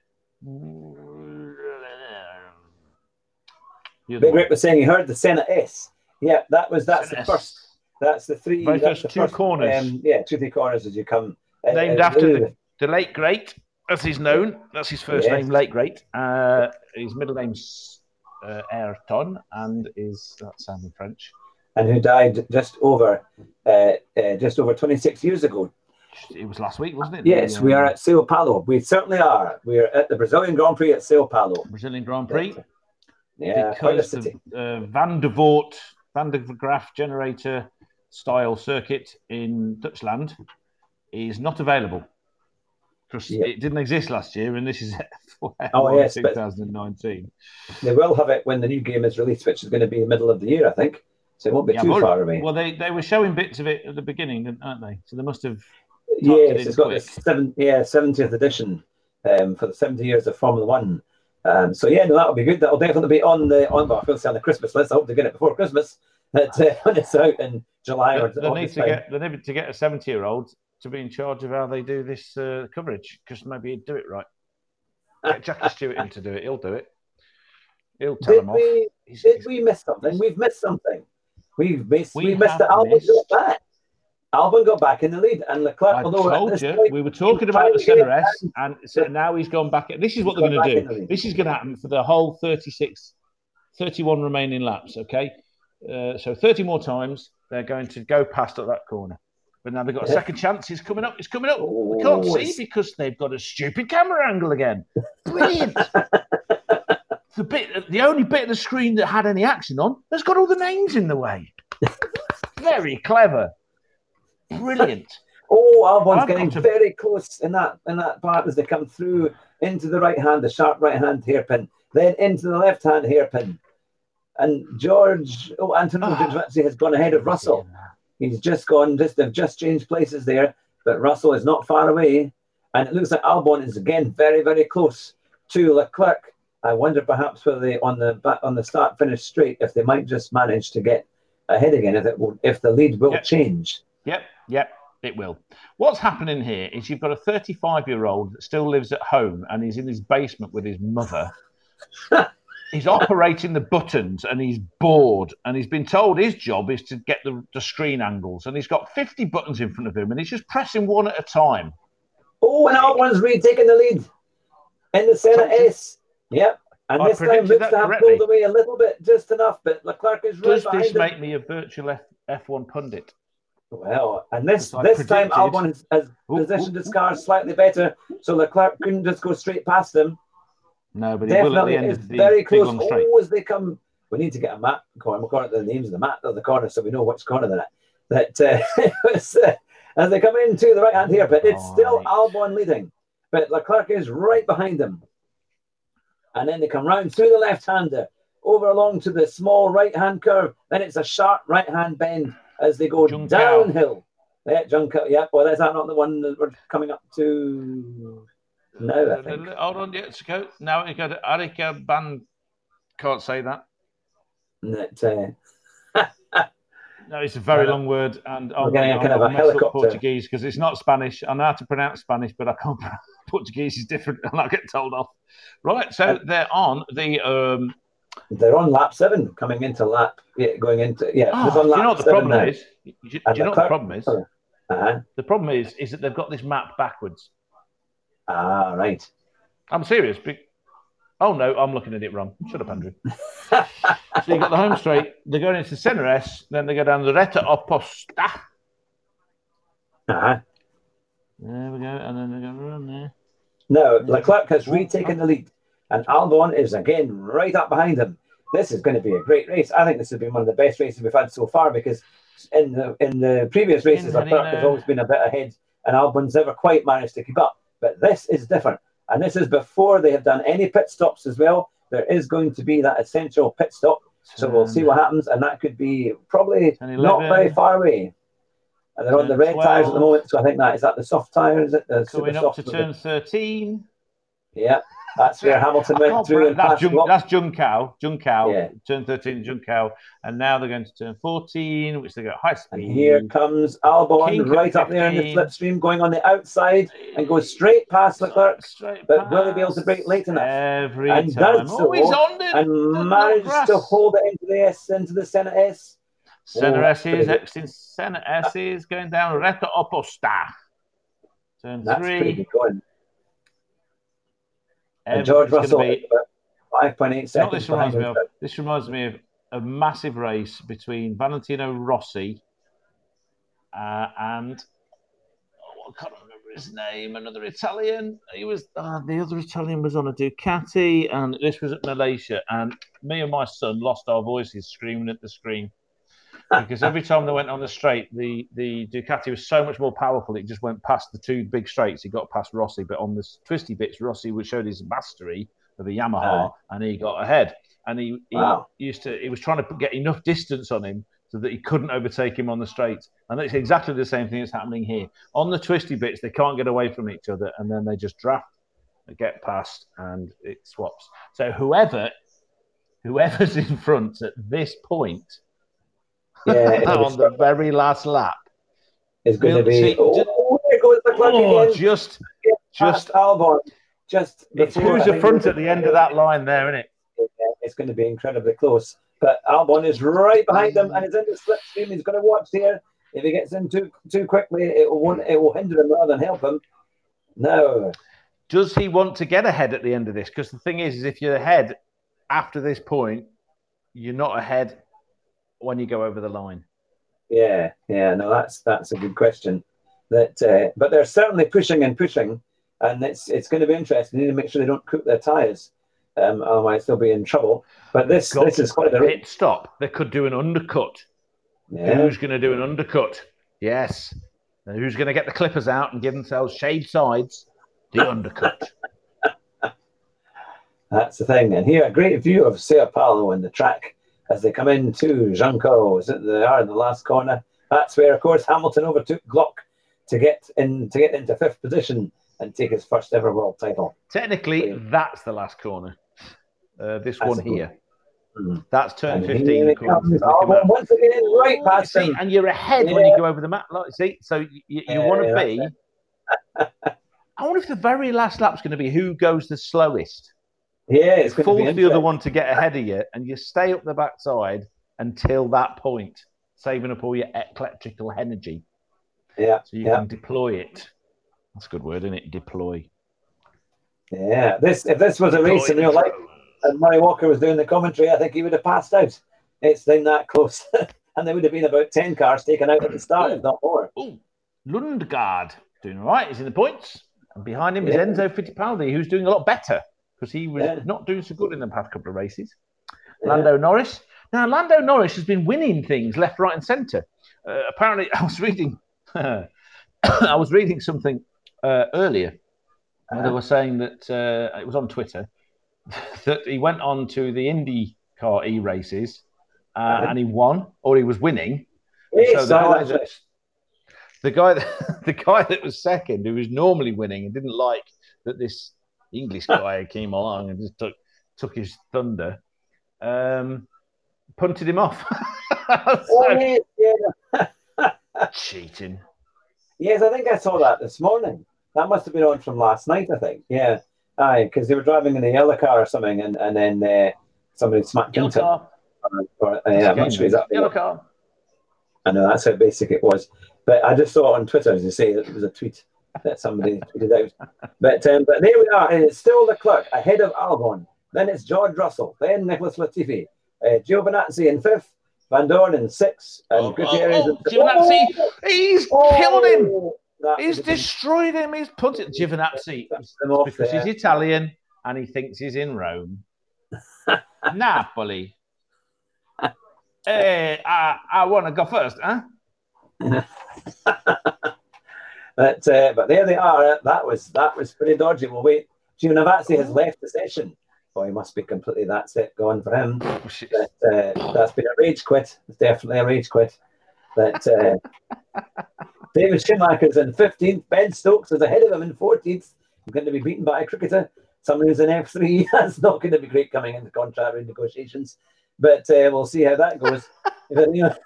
Big Rick was saying he heard the Senna S. Yeah, that was that's Senna the first. That's the three. Right, that's the two first, corners. Um, yeah, two three corners as you come. Uh, Named uh, after uh, the, the late great, as he's known. That's his first yes. name, late great. Uh, his middle name's uh, Ayrton, and is that sounding French? And who died just over, uh, uh, just over twenty-six years ago. It was last week, wasn't it? Yes, the, we um, are at Sao Paulo. We certainly are. We are at the Brazilian Grand Prix at Sao Paulo. Brazilian Grand Prix. Yeah, because the uh, Van der Voort, Van der Graaf generator style circuit in Dutchland is not available because yep. it didn't exist last year, and this is oh yes, twenty nineteen. They will have it when the new game is released, which is going to be the middle of the year, I think. So it won't be yeah, too well, far away. Well, they, they were showing bits of it at the beginning, aren't they? So they must have. Yes, it it's got the seven, yeah, seventieth edition um, for the seventy years of Formula One. Um, so yeah, no, that'll be good. That'll definitely be on the on. Well, I feel say on the Christmas list. I hope to get it before Christmas. That uh, when it's out in July or they need to time. get they need to get a seventy-year-old to be in charge of how they do this uh, coverage, because maybe he'd do it right. Get Jackie Stewart in to do it. He'll do it. He'll tell did them we, off. He's, did he's, we miss something? We've missed something. We've missed. We, we missed the Albon got back. Albon got back in the lead, and Leclerc. I told you point, we were talking about the Senna S, and so now he's gone back. This is what they're going to do. The this is going to happen for the whole thirty-six, thirty-one remaining laps. Okay, uh, so thirty more times they're going to go past at that corner. But now they've got a second chance. It's coming up. It's coming up. Oh, we can't see because they've got a stupid camera angle again. Brilliant. the bit, the only bit of the screen that had any action on has got all the names in the way. Very clever. Brilliant. Oh, Albon's getting to... very close in that in that part as they come through into the right hand, the sharp right hand hairpin, then into the left hand hairpin. And George, oh, Antonio oh. Giovinazzi has gone ahead of Russell. He's just gone, just they've just changed places there, but Russell is not far away. And it looks like Albon is again very, very close to Leclerc. I wonder perhaps whether they on the back on the start finish straight, if they might just manage to get ahead again, if it will, if the lead will yep. change. Yep, yep, it will. What's happening here is you've got a thirty-five-year-old that still lives at home and he's in his basement with his mother. He's operating the buttons and he's bored, and he's been told his job is to get the, the screen angles, and he's got fifty buttons in front of him and he's just pressing one at a time. Oh, and Albon's retaking the lead in the Senna S. Yep. And I this time looks to have correctly. pulled away a little bit, just enough, but Leclerc is right Does behind this him. make me a virtual F- F1 pundit? Well, and this this time Albon has, has ooh, positioned ooh, his car ooh. slightly better, so Leclerc couldn't just go straight past him. No, but he definitely will at the end is of the very close. Straight. Oh, as they come, we need to get a map. We're calling it the names of the map of the corner, so we know which corner they're at. That uh, it was, uh, as they come into the right-hand here, but it's Right. still Albon leading. But Leclerc is right behind them. And then they come round through the left-hander, over along to the small right-hand curve. Then it's a sharp right-hand bend as they go Juncao. downhill. Yeah, Juncao. Yeah, well, is that not the one that we're coming up to now, I think? Hold on, yeah, it's go. Now we go to Arika Ban. Can't say that. That, uh... No, it's a very long word, and I'm getting a kind of a mess helicopter. up Portuguese because it's not Spanish. I know how to pronounce Spanish, but I can't. Portuguese is different, and I get told off. Right, so and they're on the. Um, they're on lap seven, coming into lap, yeah, going into yeah. Oh, on lap do you know what the problem now. is? Do you, do you know what the problem is? Uh-huh. The problem is, is that they've got this map backwards. Ah, right. I'm serious. Oh no, I'm looking at it wrong. Shut up, Andrew. So you've got the home straight, they're going into Centre S, then they go down the Retta Opposta. Uh-huh. There we go, and then they're going to run there. No, Leclerc has retaken the lead, and Albon is again right up behind him. This is going to be a great race. I think this has been one of the best races we've had so far, because in the in the previous races, Leclerc has always been a bit ahead, and Albon's never quite managed to keep up. But this is different. And this is before they have done any pit stops as well. There is going to be that essential pit stop. So we'll see what happens. And that could be probably not very far away. And they're on the red tyres at the moment. So I think that is that the soft tyre, is it? The Going up to turn thirteen. Yeah. That's where Hamilton went through. And that's, Jun, that's Juncao. Juncao. Yeah. Turn thirteen, Juncao. And now they're going to turn fourteen, which they go high speed. And here comes Albon King right up there in the slipstream, going on the outside and goes straight past Leclerc. Straight but past will he be able to brake late enough? Every and time. Does so, oh, he's on it. And managed to hold it into the S, into the Centre S. Centre oh, S is exiting Centre S is going down Retta Opposta. Turn that's three. Pretty good going. And George Russell, be, five point eight seconds. This reminds, me of, this reminds me of a massive race between Valentino Rossi uh, and oh, I can't remember his name. Another Italian. He was uh, the other Italian was on a Ducati, and this was at Malaysia. And me and my son lost our voices screaming at the screen because every time they went on the straight, the the Ducati was so much more powerful. It just went past the two big straights. He got past Rossi, but on the twisty bits, Rossi showed his mastery of a Yamaha, uh, and he got ahead. And he, he wow. used to. He was trying to get enough distance on him so that he couldn't overtake him on the straights. And it's exactly the same thing that's happening here. On the twisty bits, they can't get away from each other, and then they just draft, they get past, and it swaps. So whoever, whoever's in front at this point. Yeah, on the very last lap is going to be. See, oh, just, there goes the clock oh, again. Just, just Albon. Just it's who's the front at the end of that line there, isn't it? It's going to be incredibly close. But Albon is right behind him and is in the slipstream. He's going to watch here. If he gets in too too quickly, it will it will hinder him rather than help him. No. Does he want to get ahead at the end of this? Because the thing is, is if you're ahead after this point, you're not ahead when you go over the line. Yeah, yeah, no, that's that's a good question. That, uh, but they're certainly pushing and pushing, and it's it's going to be interesting. They need to make sure they don't cook their tyres, um, otherwise they'll be in trouble. But this this is quite a pit stop. They could do an undercut. Yeah. Who's going to do an undercut? Yes. And who's going to get the clippers out and give themselves shade sides? The undercut. That's the thing. And here, a great view of Sao Paulo and the track as they come into Junco. They are in the last corner. That's where, of course, Hamilton overtook Glock to get in to get into fifth position and take his first ever world title. Technically, so, that's the last corner. Uh, this one here. Mm-hmm. That's turn and fifteen. Oh, once again, right past see, him. And you're ahead yeah. when you go over the map. Like, see, so you, you yeah, want to yeah, be. I wonder if the very last lap's going to be who goes the slowest. Yeah, it's going to be the other one to get ahead of you, and you stay up the backside until that point, saving up all your electrical energy. Yeah, so you yeah. can deploy it. That's a good word, isn't it? Deploy. Yeah, this if this was a race in real life, and Murray Walker was doing the commentary, I think he would have passed out. It's been that close, and there would have been about ten cars taken out at the start, if not more. Oh, Lundgaard doing all right. He's in the points, and behind him yeah. is Enzo Fittipaldi, who's doing a lot better. Because he was yeah. not doing so good in the past couple of races. Yeah. Lando Norris. Now, Lando Norris has been winning things left, right and centre. Uh, apparently, I was reading I was reading something uh, earlier where they were saying that uh, it was on Twitter that he went on to the IndyCar E races uh, uh-huh. and he won, or he was winning. Yes, so the guy that right. the guy that, the guy that was second, who was normally winning and didn't like that this English guy came along and just took took his thunder, um, punted him off. so, oh, yes, yeah. cheating. Yes, I think I saw that this morning. That must have been on from last night, I think. Yeah. Aye, because they were driving in a yellow car or something, and, and then uh, somebody smacked yellow into car. Or, or, uh, yeah, I'm not sure exactly. Yellow car. I know, that's how basic it was. But I just saw it on Twitter, as you say, it was a tweet that somebody tweeted out. But um, but there we are, and it's still Leclerc ahead of Albon. Then it's George Russell, then Nicholas Latifi, uh, Giovinazzi in fifth, Van Dorn in sixth, and oh, Gutierrez oh, oh, in Giovinazzi, oh, he's oh, killed him. He's destroyed him. He's put it. Giovinazzi because there. He's Italian and he thinks he's in Rome. Napoli. Hey, I, I want to go first, huh? but uh, but there they are. That was that was pretty dodgy. Well, wait, Giovinazzi has left the session. Oh, he must be completely that's it gone for him. Oh, but, uh, that's been a rage quit. It's definitely a rage quit. But uh, David Schumacher's in fifteenth. Ben Stokes is ahead of him in fourteenth. He's going to be beaten by a cricketer. Someone who's in F three. That's not going to be great coming into contract renegotiations. But uh, we'll see how that goes. you, know,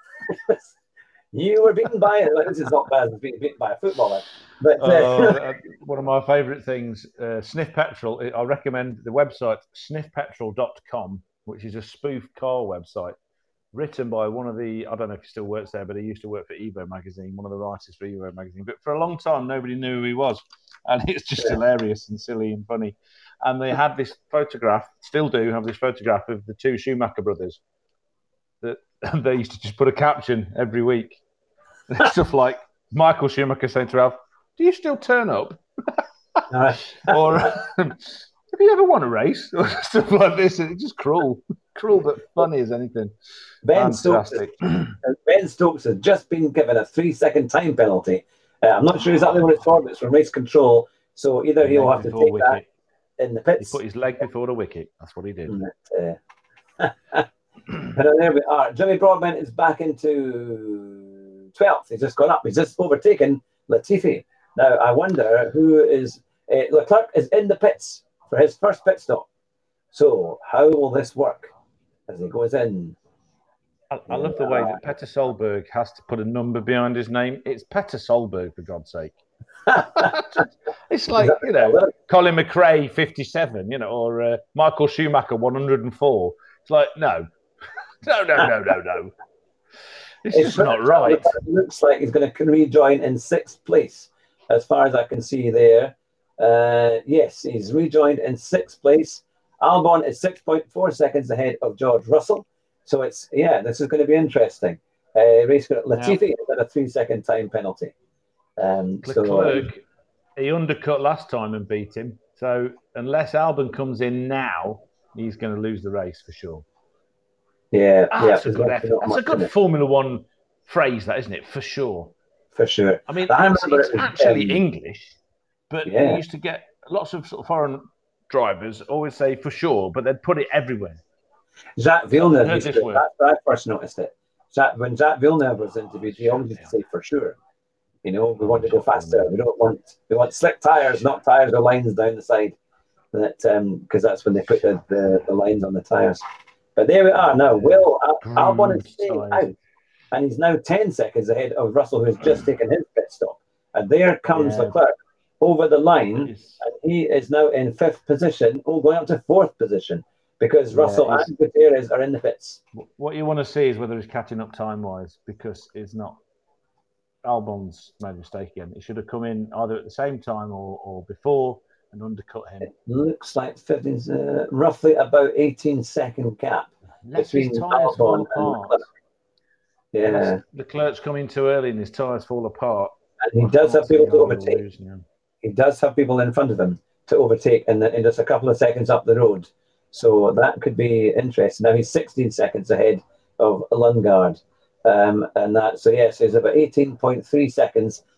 you were beaten by it. Like, this is not bad as being beaten by a footballer. But uh, uh, one of my favourite things, uh, Sniff Petrol. I recommend the website sniff petrol dot com, which is a spoof car website written by one of the. I don't know if he still works there, but he used to work for Evo magazine, one of the writers for Evo magazine. But for a long time, nobody knew who he was, and it's just yeah. hilarious and silly and funny. And they had this photograph, still do have this photograph of the two Schumacher brothers. That they used to just put a caption every week, stuff like Michael Schumacher saying to Ralph, "Do you still turn up?" or "Have you ever won a race?" or stuff like this. It's just cruel, cruel but funny as anything. Ben Stokes, Ben Stokes has just been given a three-second time penalty. Uh, I'm not sure exactly what it's for, but it's from race control. So either he'll have to take wicket. that. In the pits. He put his leg before the wicket. That's what he did. But, uh, and there we are. Jimmy Broadbent is back into twelfth. He's just gone up. He's just overtaken Latifi. Now, I wonder who is... Uh, Leclerc is in the pits for his first pit stop. So, how will this work as he goes in? I, I love the way that Petter Solberg has to put a number behind his name. It's Petter Solberg, for God's sake. It's like, you know, Colin McRae, fifty-seven, you know, or uh, Michael Schumacher, one hundred four. It's like, no, no, no, no, no, no. This is not right. It looks like he's going to rejoin in sixth place, as far as I can see there. Uh, yes, he's rejoined in sixth place. Albon is six point four seconds ahead of George Russell. So it's, yeah, this is going to be interesting. Uh, race Latifi yeah. had a three-second time penalty. Um, Leclerc, so, he undercut last time and beat him. So unless Albon comes in now, he's going to lose the race for sure. Yeah, ah, yeah. That's a good, effort. That's a good Formula One phrase, that isn't it? For sure. For sure. I mean, I it's, it's it was, actually um, English, but yeah. we used to get lots of, sort of foreign drivers always say for sure, but they'd put it everywhere. Jacques Villeneuve, used to, that's where I first noticed it. Jacques, when Jacques Villeneuve was interviewed, he always used to say for sure. You know, we want to go faster. We don't want we want slick tires, not tires with lines down the side. That um, because that's when they put the, the, the lines on the tires. But there we are now. Will Al- Albon is staying out, and he's now ten seconds ahead of Russell, who's just taken his pit stop. And there comes yeah. Leclerc over the line, and he is now in fifth position, oh, going up to fourth position, because yeah, Russell and Gutierrez are in the pits. What you want to see is whether he's catching up time-wise, because it's not. Albon's made a mistake again. It should have come in either at the same time or, or before and undercut him. It looks like fifteen's uh, roughly about eighteen second gap Unless between his tyres fall apart. Yeah, Unless Leclerc's coming too early and his tyres fall apart. And he does have people to overtake. He does have people in front of him to overtake in, the, in just a couple of seconds up the road. So that could be interesting. Now he's sixteen seconds ahead of Lundgaard. Um, and that, so yes, he's about eighteen point three seconds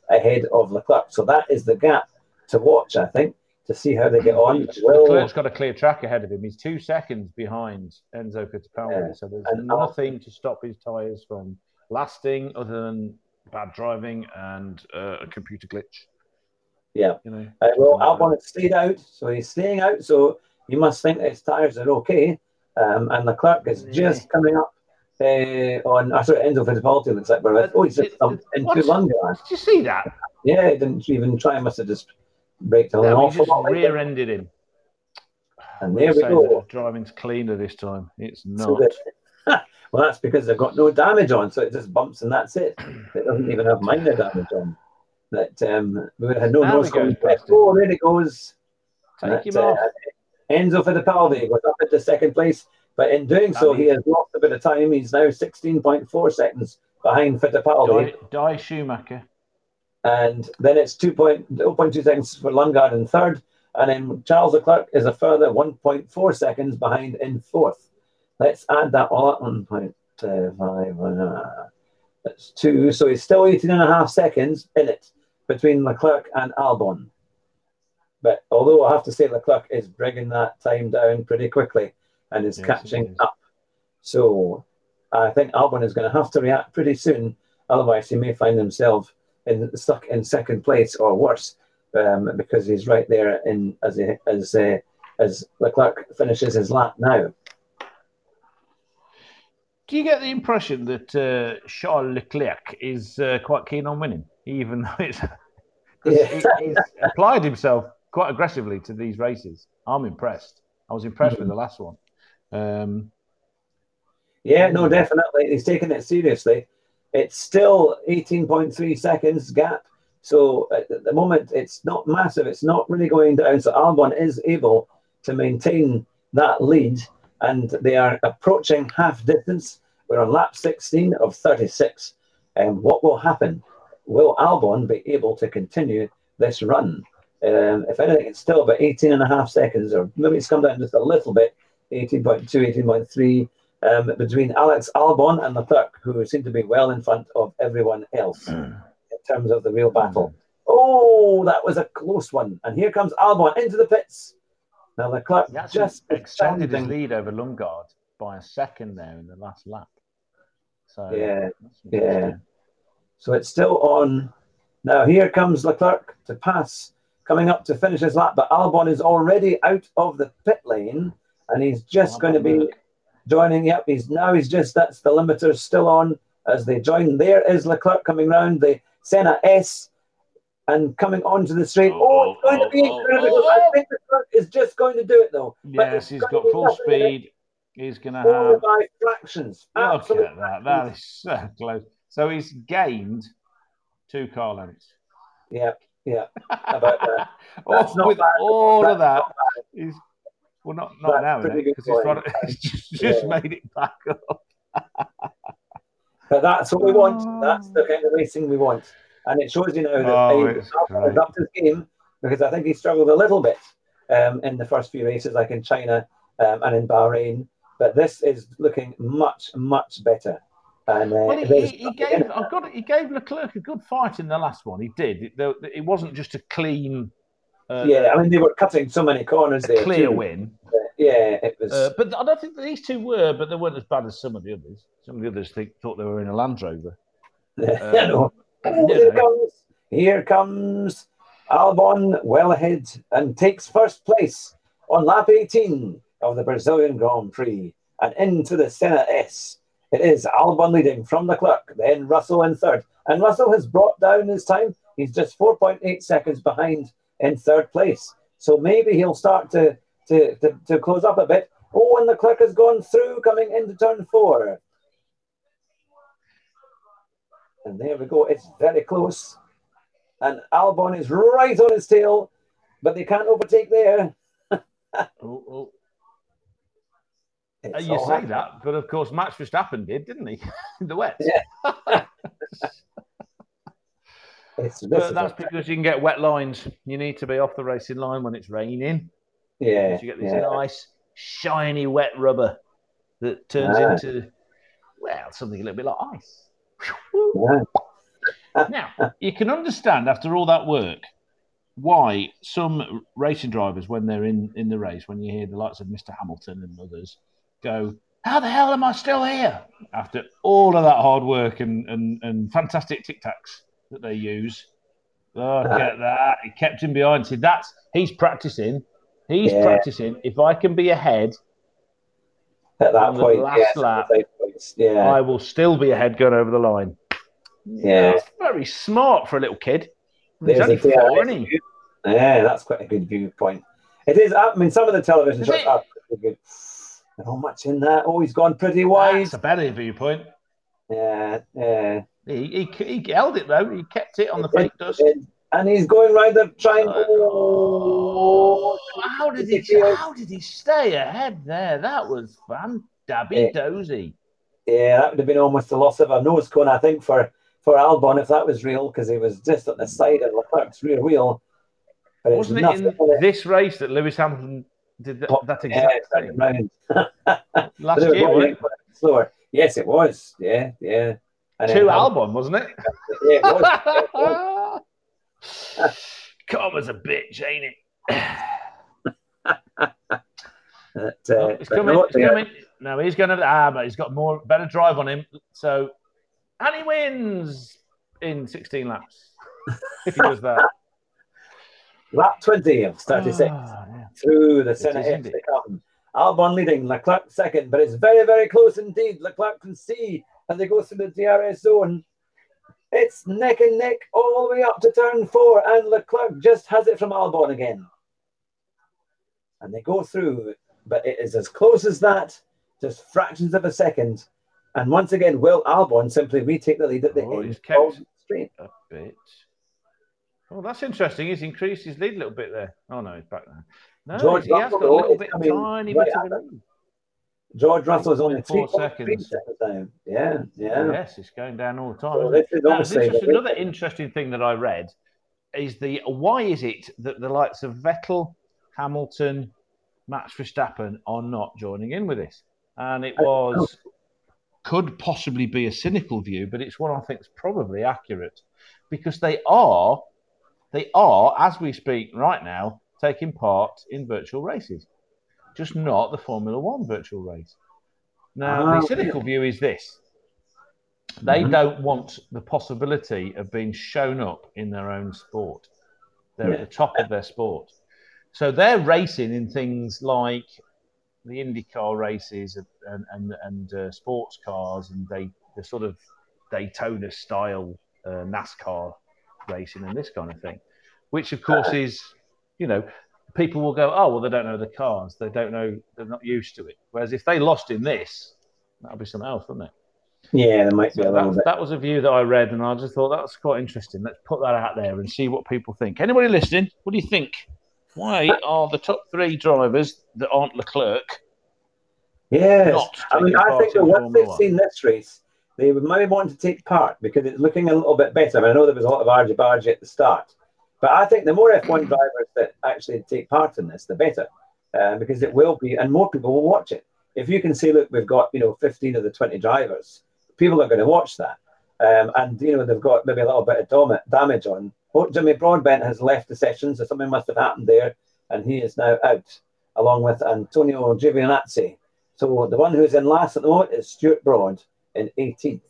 ahead of Leclerc. So that is the gap to watch, I think, to see how they get on. Well, Leclerc's got a clear track ahead of him. He's two seconds behind Enzo Fittipaldi, yeah. so there's and nothing I'll... to stop his tyres from lasting other than bad driving and uh, a computer glitch. Yeah. You know, uh, well, Albon has stayed out, so he's staying out. So you must think that his tyres are okay. Um, and Leclerc is yeah. just coming up uh, on. Uh, sorry, Enzo Fittipaldi looks like. But oh, he's just jumped into Lundgaard. Did you see that? Yeah, he didn't even try. He must have just braked on an no, awful lot. Rear-ended him. And there we go. Driving's cleaner this time. It's not. So that, well, that's because they've got no damage on, so it just bumps and that's it. It doesn't even have minor damage on. That um, we had no nose going. Oh, there it goes. Take him off. Uh, Enzo Fittipaldi goes up into second place, but in doing so, he has lost a bit of time. He's now sixteen point four seconds behind Fittipaldi. Die Schumacher. And then it's two point two seconds for Lundgaard in third. And then Charles Leclerc is a further one point four seconds behind in fourth. Let's add that all up. one point five. Uh, that's two. So he's still eighteen and a half seconds in it between Leclerc and Albon. But although I have to say Leclerc is bringing that time down pretty quickly and is yes, catching is. up. So I think Albon is going to have to react pretty soon. Otherwise, he may find himself in, stuck in second place or worse, um, because he's right there in as he, as uh, as Leclerc finishes his lap now. Do you get the impression that uh, Charles Leclerc is uh, quite keen on winning, even though it's yeah. he, he's applied himself quite aggressively to these races? I'm impressed. I was impressed mm-hmm. with the last one. Um, yeah, no, definitely. He's taking it seriously. It's still eighteen point three seconds gap. So at the moment, it's not massive. It's not really going down. So Albon is able to maintain that lead, and they are approaching half distance. We're on lap sixteen of thirty-six. And what will happen? Will Albon be able to continue this run? Um, if anything, it's still about eighteen and a half seconds, or maybe it's come down just a little bit, eighteen point two, eighteen point three, um, between Alex Albon and Leclerc, who seem to be well in front of everyone else mm. in terms of the real battle. Mm. Oh, that was a close one. And here comes Albon into the pits. Now Leclerc just extended his lead over Lundgaard by a second there in the last lap. So yeah, yeah. So it's still on. Now here comes Leclerc to pass, coming up to finish his lap, but Albon is already out of the pit lane, and he's just Albon going to be look. joining. Yep, he's now he's just that's the limiter still on as they join. There is Leclerc coming round the Senna S and coming onto the straight. Oh, oh it's going oh, to be oh, incredible. Oh, oh. I think Leclerc is just going to do it though. Yes, he's got full speed. He's going to have by fractions. Look Absolute at that. That is so close. So he's gained two car lengths. Yeah, yeah. About that. That's not with bad. all That's of that, he's well, not not now because he's, trying to, he's just, just yeah. made it back up. But that's what we want. That's the kind of racing we want, and it shows you now that oh, he's up to his game, because I think he struggled a little bit um, in the first few races, like in China um, and in Bahrain. But this is looking much, much better. And, uh, well, he, he, he gave I've got he gave Leclerc a good fight in the last one. He did. It, it wasn't just a clean. Uh, yeah, I mean they were cutting so many corners. A there clear too. win. Uh, yeah, it was. Uh, but I don't think that these two were, but they weren't as bad as some of the others. Some of the others think, thought they were in a Land Rover. Um, no. Oh, here comes, here comes Albon well ahead and takes first place on lap eighteen of the Brazilian Grand Prix and into the Senna S. It is Albon leading from Leclerc, then Russell in third. And Russell has brought down his time. He's just four point eight seconds behind in third place. So maybe he'll start to, to, to, to close up a bit. Oh, and Leclerc has gone through coming into turn four. And there we go. It's very close. And Albon is right on his tail, but they can't overtake there. oh, oh. Uh, you say happened. that, but of course Max Verstappen did, didn't he? In the wet. Yeah. it's, but that's because you can get wet lines. You need to be off the racing line when it's raining. Yeah. You get this yeah. nice, shiny, wet rubber that turns ah. into, well, something a little bit like ice. Yeah. Now, you can understand after all that work why some racing drivers, when they're in, in the race, when you hear the likes of Mister Hamilton and others go, how the hell am I still here? After all of that hard work and, and, and fantastic tic-tacs that they use. Look at that. He kept him behind. See, that's, he's practicing. He's yeah. practicing. If I can be ahead at that point, the last yes, lap, yeah. I will still be ahead going over the line. Yeah. That's very smart for a little kid. He's only four, isn't he? Yeah, that's quite a good viewpoint. It is. I mean, some of the television shots are pretty good. There's not much in that. Oh, he's gone pretty wide. That's a better viewpoint. Yeah, yeah. He, he, he held it, though. He kept it on the fake dust. And he's going round the triangle. Oh, how did he How did he stay ahead there? That was fun. Dabby dozy. Yeah, that would have been almost a loss of a nose cone, I think, for, for Albon, if that was real, because he was just at the side of Leclerc's rear wheel. But wasn't it in it. this race that Lewis Hamilton did that, that exact yeah, thing? Round. Last year, wasn't it? Slower. Yes, it was. Yeah, yeah. And to Albon, wasn't it? Yeah, it was. Yeah, it was. Karma's a bitch, ain't it? that, uh, oh, he's coming. He's yeah. coming. No, he's going to. Ah, but he's got more better drive on him. So, and he wins in sixteen laps if he does that. Lap twenty of thirty-six oh, yeah. through the centre edge they come. Albon leading, Leclerc second, but it's very, very close indeed. Leclerc can see as they go through the D R S zone. It's neck and neck all the way up to turn four, and Leclerc just has it from Albon again. And they go through, but it is as close as that, just fractions of a second. And once again, will Albon simply retake the lead at the oh, end he's kept of the straight? A bit. Oh, that's interesting. He's increased his lead a little bit there. Oh, no, he's back now. No, George he has got a little bit, tiny right bit of a lead. George Russell's only four three seconds. seconds down. Yeah, yeah. Yes, it's going down all the time. So this is now, obviously this another interesting thing that I read is the why is it that the likes of Vettel, Hamilton, Max Verstappen are not joining in with this? And it was could possibly be a cynical view, but it's one I think is probably accurate because they are they are as we speak right now taking part in virtual races. Just not the Formula One virtual race. Now, oh, the cynical yeah. view is this. They mm-hmm. don't want the possibility of being shown up in their own sport. They're yeah. at the top of their sport. So they're racing in things like the IndyCar races and, and, and uh, sports cars and they, the sort of Daytona-style uh, NASCAR racing and this kind of thing, which, of course, is, you know, people will go, oh, well, they don't know the cars. They don't know, they're not used to it. Whereas if they lost in this, that would be something else, wouldn't it? Yeah, there might be so a little that, bit. That was a view that I read, and I just thought that was quite interesting. Let's put that out there and see what people think. Anybody listening, what do you think? Why are the top three drivers that aren't Leclerc? Yes. I mean, I think that once they've seen this race, they would maybe want to take part because it's looking a little bit better. I, mean, I know there was a lot of argy-bargy at the start. But I think the more F one drivers that actually take part in this, the better, uh, because it will be, and more people will watch it. If you can say, look, we've got, you know, fifteen of the twenty drivers, people are going to watch that. Um, and, you know, they've got maybe a little bit of dom- damage on. Oh, Jimmy Broadbent has left the session, so something must have happened there, and he is now out, along with Antonio Giovinazzi. So the one who's in last at the moment is Stuart Broad in eighteenth.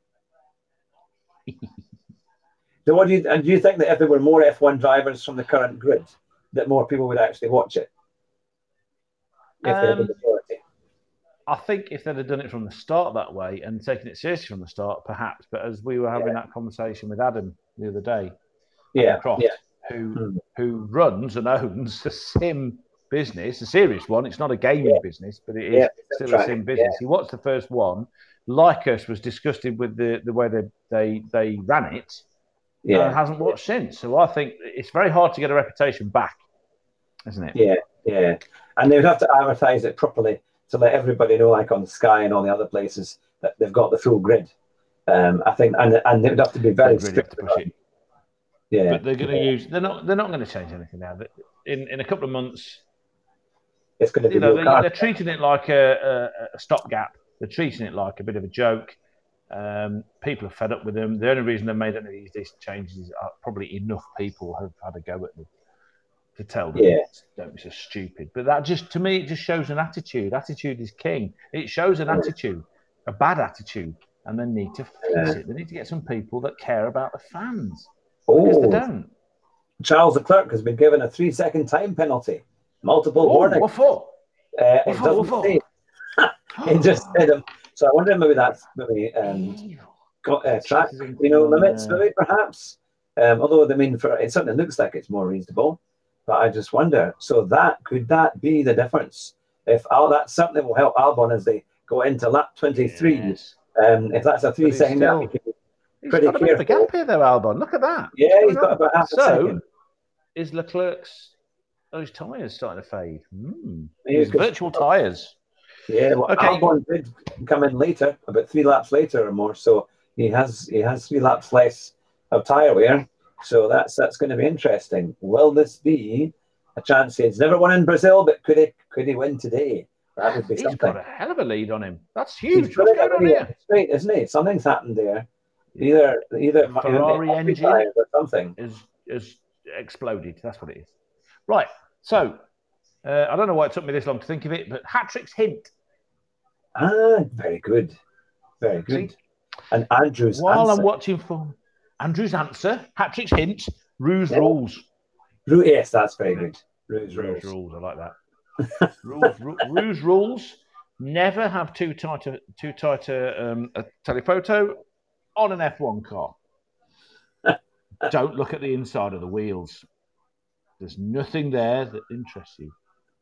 So what do you, and do you think that if there were more F one drivers from the current grid, that more people would actually watch it? If they had the majority? I think if they'd have done it from the start that way and taken it seriously from the start, perhaps. But as we were having yeah. that conversation with Adam the other day, yeah, Adam Croft, yeah. who mm. who runs and owns a sim business, a serious one. It's not a gaming yeah. business, but it is yeah, still a sim business. Yeah. He watched the first one. Like us, was disgusted with the, the way they, they, they ran it. Yeah, and hasn't watched since. So I think it's very hard to get a reputation back, isn't it? Yeah, yeah. And they would have to advertise it properly to let everybody know, like on Sky and all the other places, that they've got the full grid. Um, I think, and and they would have to be very strict to push it. Yeah, but they're going to yeah. use. They're not. They're not going to change anything now. In in a couple of months, it's going to be. You know, they, they're treating it like a, a, a stopgap. They're treating it like a bit of a joke. Um, people are fed up with them. The only reason they've made any of these, these changes is uh, probably enough people have had a go at them to tell them, yeah. don't be so stupid. But that just, to me, it just shows an attitude. Attitude is king. It shows an attitude, a bad attitude, and they need to fix yeah. it. They need to get some people that care about the fans. Oh, because they don't. Charles Leclerc has been given a three-second time penalty. Multiple oh, warnings. What for? Uh, what it for? doesn't What say. It just said them. So I wonder if maybe that's maybe um, got uh, track, you know, limits, maybe perhaps. Um, although I mean, for it certainly looks like it's more reasonable. But I just wonder. So that could that be the difference? If Al, that certainly will help Albon as they go into lap twenty-three. Yes. Um, if that's a three-second gap, he's pretty got a bit of a gap here, though, Albon. Look at that. Yeah, he's got on? about half a so, second. Is Leclerc's those tyres starting to fade? Hmm. His virtual tyres. Yeah, well, okay. Albon did come in later, about three laps later or more. So he has he has three laps less of tyre wear. So that's that's going to be interesting. Will this be a chance? He's never won in Brazil, but could he could he win today? That would be He's something. He's got a hell of a lead on him. That's huge. What's going on here? Straight, isn't he? Something's happened there. Either either the Ferrari either engine or something is is exploded. That's what it is. Right. So uh, I don't know why it took me this long to think of it, but Hat-Trick's hint. Ah, very good, very good. See? And Andrew's while answer. I'm watching for Andrew's answer, Hat-Trick's hint. Rouge yeah. rules. Ru- yes, that's very good. Rouge, Rouge rules. rules. I like that. Rouge, Rouge rules. Never have too tight a, too tight a, um, a telephoto on an F one car. Don't look at the inside of the wheels. There's nothing there that interests you.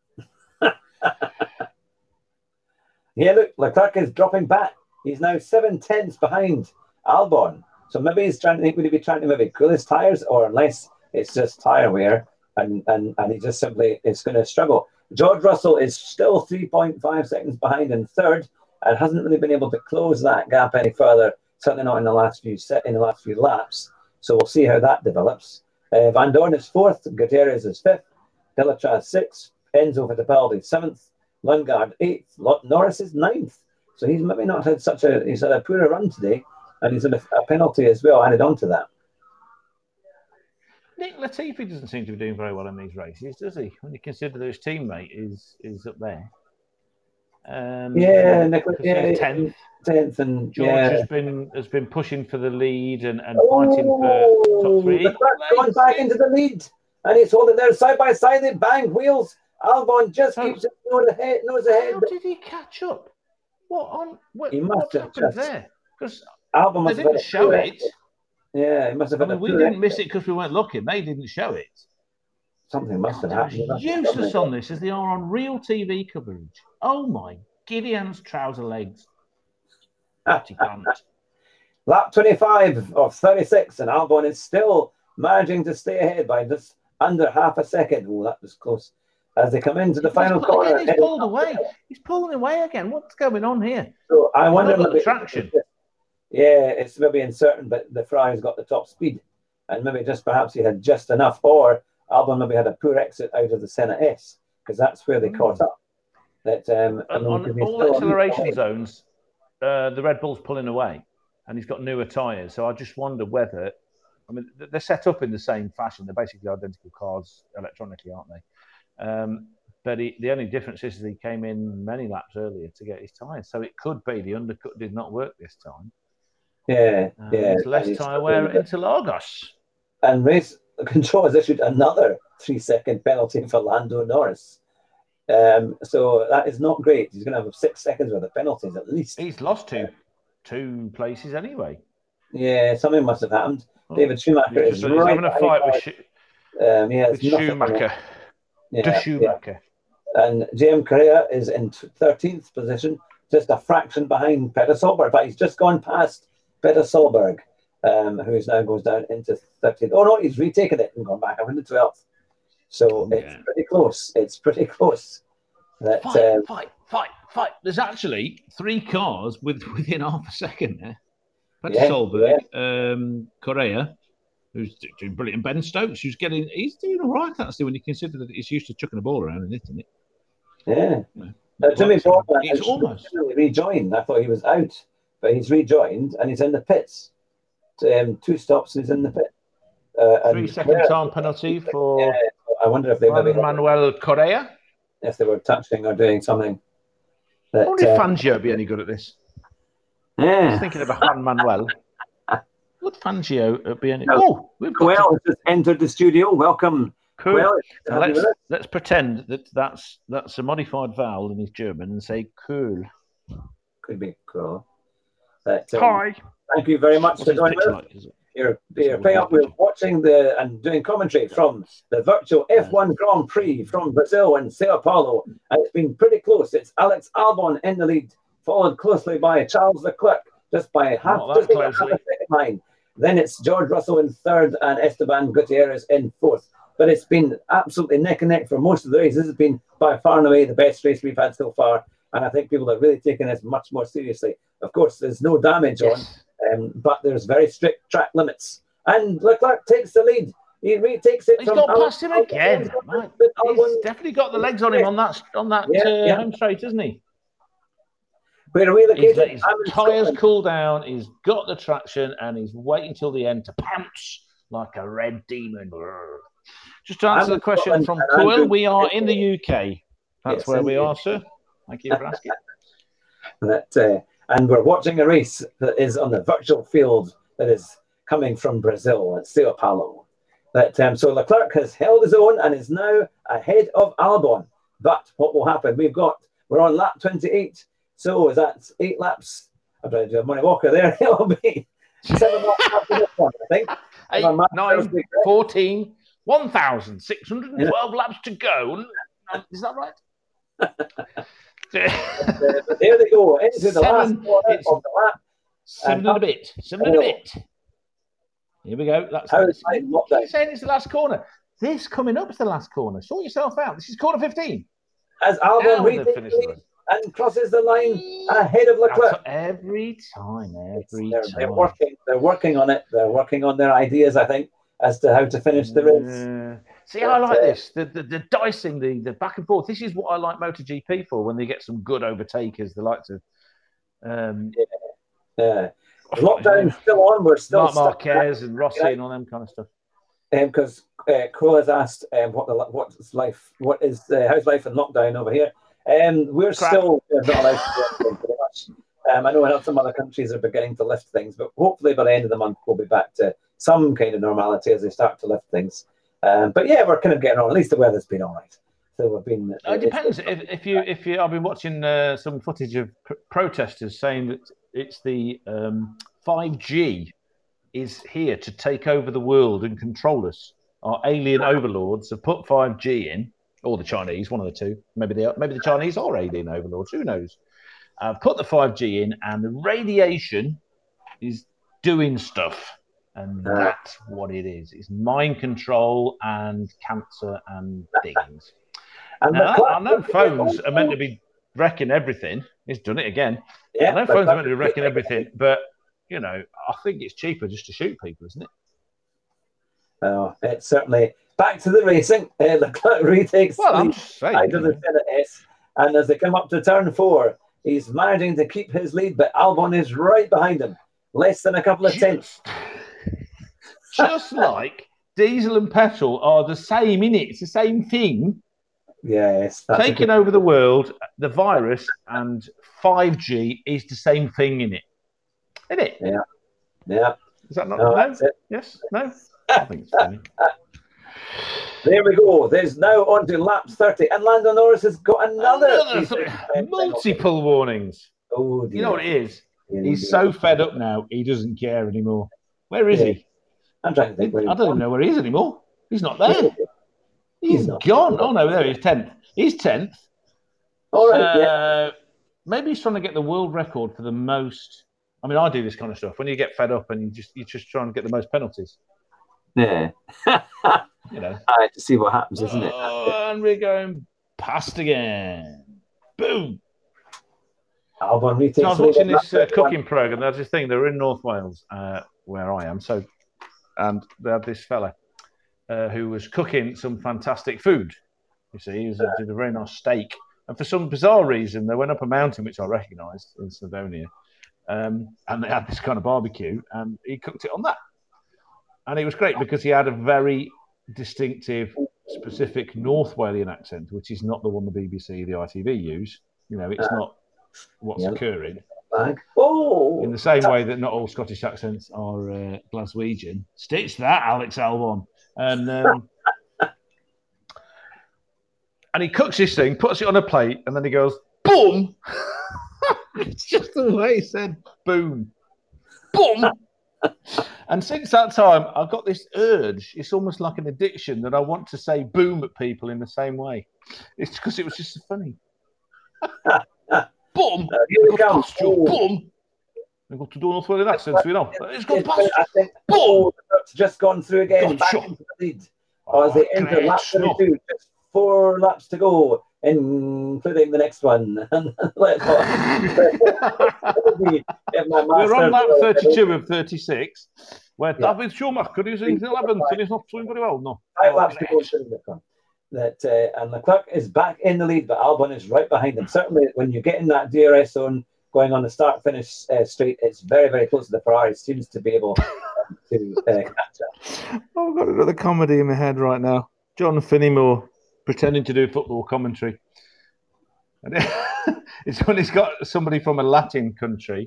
Yeah, look, Leclerc is dropping back. He's now seven tenths behind Albon. So maybe he's trying to, would he be trying to maybe cool his tyres, or unless it's just tyre wear and, and, and he just simply is going to struggle. George Russell is still three point five seconds behind in third and hasn't really been able to close that gap any further, certainly not in the last few set, in the last few laps. So we'll see how that develops. Uh, Van Dorn is fourth, Gutierrez is fifth, Delacha sixth, Enzo Fittipaldi seventh, Lundgaard eighth, Norris is ninth. So he's maybe not had such a he's had a poorer run today, and he's had a, a penalty as well added on to that. Nick Latifi doesn't seem to be doing very well in these races, does he? When you consider that his teammate is is up there. Um, yeah, Nick, yeah, tenth, tenth, and George yeah. has been has been pushing for the lead and, and fighting oh, for top three. Going back into the lead, and he's holding there side by side. They bang wheels. Albon just so, keeps it nose ahead. Nose ahead. How did he catch up? What on? What, he must what have happened just, there? Because Albon must they have didn't show it. Yeah, it must have. I mean, we didn't miss it because we weren't looking. They didn't show it. Something must have happened. Useless on this, as they are on real T V coverage. Oh my Gideon's trouser legs. Lap twenty-five of thirty-six, and Albon is still managing to stay ahead by just under half a second. Oh, that was close. As they come into the he's final pulled, corner, again, he's pulled away. He's pulling away again. What's going on here? So I he's wonder. Maybe, traction. Yeah, it's maybe uncertain, but the Ferrari's got the top speed, and maybe just perhaps he had just enough, or Albon maybe had a poor exit out of the Senna S, because that's where they mm. caught up. That um, on, on all acceleration zones, uh, the Red Bull's pulling away, and he's got newer tyres. So I just wonder whether, I mean, they're set up in the same fashion. They're basically identical cars electronically, aren't they? Um, but he, the only difference is that he came in many laps earlier to get his tyres. So it could be the undercut did not work this time. Yeah, um, yeah. It's less tyre wear at Interlagos. And race control has issued another three-second penalty for Lando Norris. Um, so that is not great. He's going to have six seconds worth of penalties at least. He's lost two, two places anyway. Yeah, something must have happened. Oh, David Schumacher is he's right having a fight with, Sh- um, yeah, with Schumacher. Yeah, to Schumacher. Yeah. And J M Correa is in thirteenth position, just a fraction behind Peter Solberg, but he's just gone past Peter Solberg, um, who now goes down into thirteenth. Oh no, he's retaken it and gone back up into twelfth. So oh, it's yeah. pretty close. It's pretty close. That, fight, um, fight, fight, fight. There's actually three cars with within half a second there. Peter yeah, Solberg, yeah. Um, Correa, who's doing brilliant. Ben Stokes, who's getting, he's doing all right, actually, when you consider that he's used to chucking the ball around, isn't it? Yeah. You know, uh, Jimmy Bordman he's almost rejoined. I thought he was out but he's rejoined and he's in the pits. Um, two stops and he's in the pit. Uh, Three second Correa, time penalty for yeah, I wonder if they Juan maybe Manuel Correa. If they were touching or doing something. That, I wonder if um, Fangio would be any good at this. Yeah. I was thinking about Juan Manuel. Would Fangio be any? No. Oh, we've got Well, to... just entered the studio. Welcome. Cool. Well, now let's, let's pretend that that's that's a modified vowel and he's German and say cool. Could be cool. But, um, Hi. Thank you very much What's for joining us. Like, you're you're paying up. We're watching the and doing commentary from the virtual F one Grand Prix from Brazil and Sao Paulo. And it's been pretty close. It's Alex Albon in the lead, followed closely by Charles Leclerc, just by half, just by half a second behind. Then it's George Russell in third and Esteban Gutierrez in fourth. But it's been absolutely neck and neck for most of the race. This has been by far and away the best race we've had so far. And I think people are really taking this much more seriously. Of course, there's no damage yes. on, um, but there's very strict track limits. And Leclerc takes the lead. He retakes it. He's from got Al- past him again. Al- He's definitely got the legs on him on that on that yeah, uh, yeah. home straight, isn't he? Where are we located? His tyres cool down. He's got the traction, and he's waiting till the end to pounce like a red demon. Just to answer I'm the question from Cool, we are in the U K. That's yes, where we are, sir. Thank you for asking. that, uh, and we're watching a race that is on the virtual field that is coming from Brazil at Sao Paulo. That, um, so Leclerc has held his own and is now ahead of Albon. But what will happen? We've got, we're on lap twenty-eight. So is that eight laps? I'm trying to do a money walker there. It'll be seven laps after this one, I think. Eight, nine, fourteen, one thousand six hundred twelve yeah. laps to go. Is that right? but, uh, but there they go into the seven, last corner of the lap. Seven and a bit. Seven and a bit. Here we go. That's How is it not you're saying it's the last corner. This coming up is the last corner. Sort yourself out. This is corner fifteen. As Albon retakes and crosses the line ahead of Leclerc. Every time, every they're, time. They're working. They're working on it. They're working on their ideas, I think, as to how to finish the race. Uh, see, but, I like uh, this. The, the the dicing, the the back and forth. This is what I like MotoGP for. When they get some good overtakers, they like to. Um, yeah. yeah. Lockdown's still on. We're still Marc Marquez and Rossi right? and all them kind of stuff. Because um, uh, Cole has asked, um, what the what's life? What is uh, how's life in lockdown over here? Um, we're Crap. still uh, not allowed to do anything pretty much. Um, I know in some other countries are beginning to lift things, but hopefully by the end of the month we'll be back to some kind of normality as they start to lift things. Um, but yeah, we're kind of getting on. At least the weather's been all right. So we've been. Uh, it depends. If, if you if you, I've been watching uh, some footage of pr- protesters saying that it's the um, five G is here to take over the world and control us. Our alien overlords have put five G in, or the Chinese, one of the two. Maybe they are, maybe the Chinese are alien overlords. Who knows? Uh, put the five G in, and the radiation is doing stuff, and that's what it is. It's mind control and cancer and things. And now, I know phones are meant to be wrecking everything. He's done it again. Yeah, I know phones are meant to be wrecking everything, but you know, I think it's cheaper just to shoot people, isn't it? Oh, it's certainly back to the racing. Uh, Leclerc retakes well, I'm saying, out of the Senate S, and as they come up to turn four, he's managing to keep his lead, but Albon is right behind him, less than a couple of tenths. Just like diesel and petrol are the same, innit? It's the same thing. Yes. Taking over the world, the virus and five G is the same thing, innit? Isn't it? Yeah. Yeah. Is that not no? no? Yes? No? I think it's funny. There we go. There's now on to lap thirty, and Lando Norris has got another, another multiple warnings. Oh, dear. You know what it is? Yeah, He's so fed up now, he doesn't care anymore. Where is yeah. he? I'm trying to think. Where I don't even know where he is anymore. He's not there. He's, he's not gone. Oh no, there he is. Tenth. He's tenth. All right. Uh, yeah. Maybe he's trying to get the world record for the most. I mean, I do this kind of stuff. When you get fed up and you just you just try and get the most penalties. Yeah. You know. I have to see what happens, isn't it? Oh, and we're going past again. Boom. Albon retakes. So I was watching this uh, cooking program. There's this thing. They were in North Wales, uh, where I am. So, and they had this fella uh, who was cooking some fantastic food. You see, he was, uh, did a very nice steak, and for some bizarre reason, they went up a mountain which I recognised in Snowdonia. Um, and they had this kind of barbecue, and he cooked it on that. And it was great because he had a very distinctive, specific North Walian accent, which is not the one the B B C, the I T V use. You know, it's uh, not what's yeah. occurring. Oh. In the same way that not all Scottish accents are uh, Glaswegian. Stitch that, Alex Albon. And um, and he cooks this thing, puts it on a plate, and then he goes, boom! It's just the way he said, boom. Boom! And since that time, I've got this urge. It's almost like an addiction that I want to say boom at people in the same way. It's because it was just so funny. Boom! Uh, here we go. Boom! We've got to do North Walian accents, we know. It's gone past. I think, boom! It's just gone through again. Back into the lead. Oh, as they enter lap thirty-two, just four laps to go, including the next one. Let's We're on lap thirty-two of thirty-six, where yeah. David Schumacher is in eleventh and he's not doing very well. No. Five laps to go through this one. That uh, and Leclerc is back in the lead, but Albon is right behind him. Certainly, when you get in that D R S zone, going on the start-finish uh, straight, it's very, very close to the Ferrari. Seems to be able to uh, catch up. Oh, I've got another comedy in my head right now. John Finneymore pretending to do football commentary. And it's when he's got somebody from a Latin country.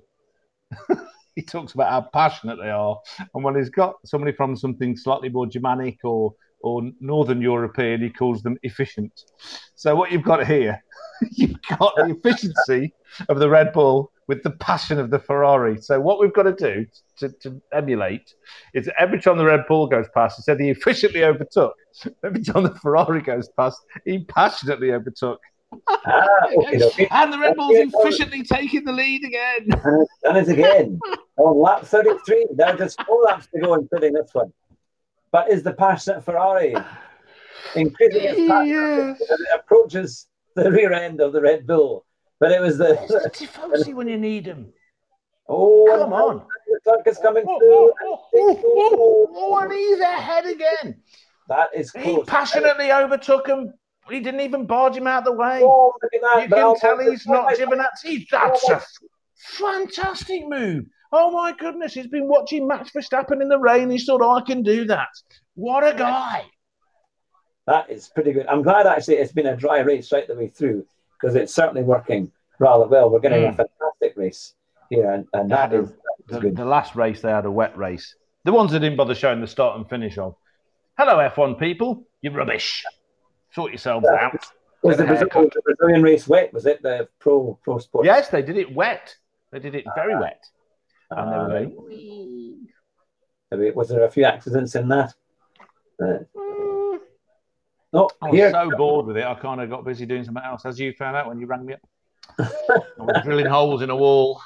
He talks about how passionate they are, and when he's got somebody from something slightly more Germanic or or Northern European, he calls them efficient. So what you've got here, you've got the efficiency of the Red Bull with the passion of the Ferrari. So what we've got to do to, to emulate is every time the Red Bull goes past, instead he efficiently overtook. Every time the Ferrari goes past, he passionately overtook. Ah, okay, okay. And the Red Bull's efficiently taking the lead again. And done it again. On lap thirty-three, there are just four laps to go, including this one. But is the passionate Ferrari increasing its passion yeah. as it approaches the rear end of the Red Bull? But it was the... It's the Tifosi when you need them. Oh, come on. The clock is coming oh, through. Oh, oh, oh, oh, oh, and he's ahead again. That is close. He passionately overtook him. He didn't even barge him out of the way. Oh, look at that. You can tell he's not Giovinazzi. That's a fantastic move. Oh, my goodness. He's been watching Max Verstappen in the rain. He thought, oh, I can do that. What a guy. That is pretty good. I'm glad, actually, it's been a dry race right the way through, because it's certainly working rather well. We're getting mm. a fantastic race here, and, and that a, is the, good. The last race, they had a wet race. The ones that didn't bother showing the start and finish of. Hello, F one people. You're rubbish. Sort yourselves yeah. out. Was the, Brazil, was the Brazilian race wet? Was it the pro pro sport? Yes, they did it wet. They did it very uh, wet. And they were very... Was there a few accidents in that? Uh, mm. oh, I was here. so bored with it, I kind of got busy doing something else, as you found out when you rang me up. I was drilling holes in a wall.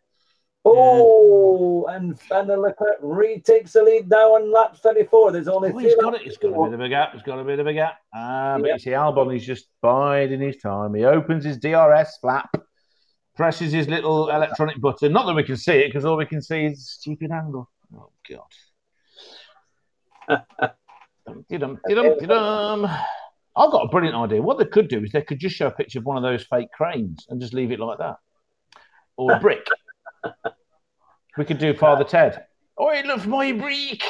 Oh, yeah. and and the Leclerc retakes the lead now on lap thirty-four. There's only oh, he's got it. He's got a bit of a gap. He's got a bit of a gap. Ah, but yep. You see, Albon, he's just biding his time. He opens his D R S flap, presses his little electronic button. Not that we can see it, because all we can see is stupid angle. Oh, God. Dum, dum, dum. I've got a brilliant idea. What they could do is they could just show a picture of one of those fake cranes and just leave it like that. Or a brick. We could do Father Ted. Oh, it looks my brick.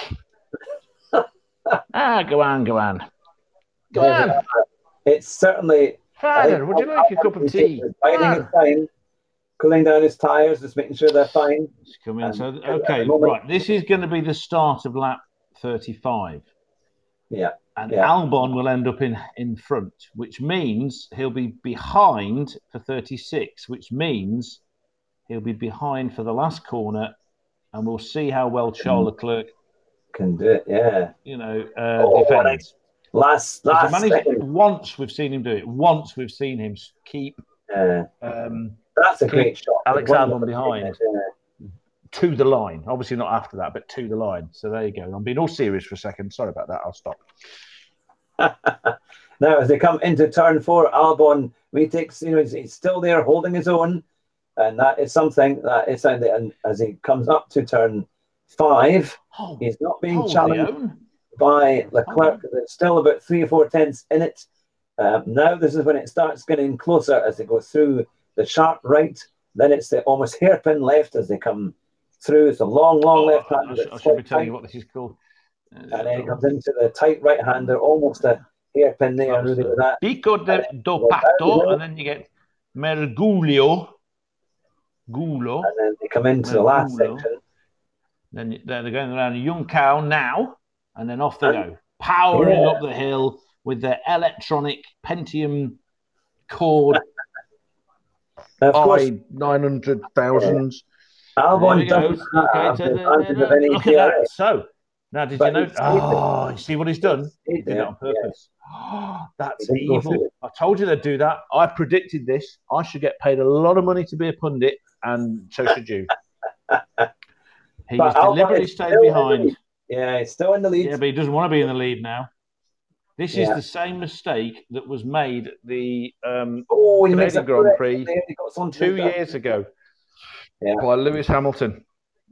ah, go on, go on. Go on. Uh, it's certainly... Father, would you like a cup of tea? Biding his time, cooling down his tyres, just making sure they're fine. Come in. So, okay, right. This is going to be the start of lap thirty-five. Yeah. And yeah. Albon will end up in, in front, which means he'll be behind for thirty-six, which means he'll be behind for the last corner, and we'll see how well Charles Leclerc can do it. Yeah. You know, uh, oh, defends. Last, last once we've seen him do it. Once we've seen him keep. Yeah. Um, That's a great shot. Alex Albon behind. Yeah. To the line. Obviously not after that, but to the line. So there you go. I'm being all serious for a second. Sorry about that. I'll stop. Now, as they come into turn four, Albon retakes, you know, he's, he's still there holding his own. And that is something that is something that, and as he comes up to turn five, oh, he's not being challenged by Leclerc. Oh. There's still about three or four tenths in it. Um, now this is when it starts getting closer as they go through the sharp right Then it's the almost hairpin left as they come through. It's a long, long Oh, left hand. I, sh- I should be telling you what this is called. Uh, and then he comes into the tight right hander, almost a hairpin there, really, with that. Pico de do pato, and then you get mergulio. Gulo. And then they come into mergulio. The last section. Then they're going around Young Cow now, and then off they and, go, powering yeah. up the hill with their electronic Pentium cord. Of course, nine hundred thousand. Yeah. Albon doesn't okay, so look at that. So, now did but you know? Oh, you see what he's done? He did it on purpose. Yeah. Oh, that's evil. I told you they'd do that. I predicted this. I should get paid a lot of money to be a pundit, and so should you. He has deliberately stayed behind. Yeah, he's still in the lead. Yeah, but he doesn't want to be in the lead now. This yeah. is the same mistake that was made at the um, oh, Canadian Grand Prix two years ago yeah. by Lewis Hamilton,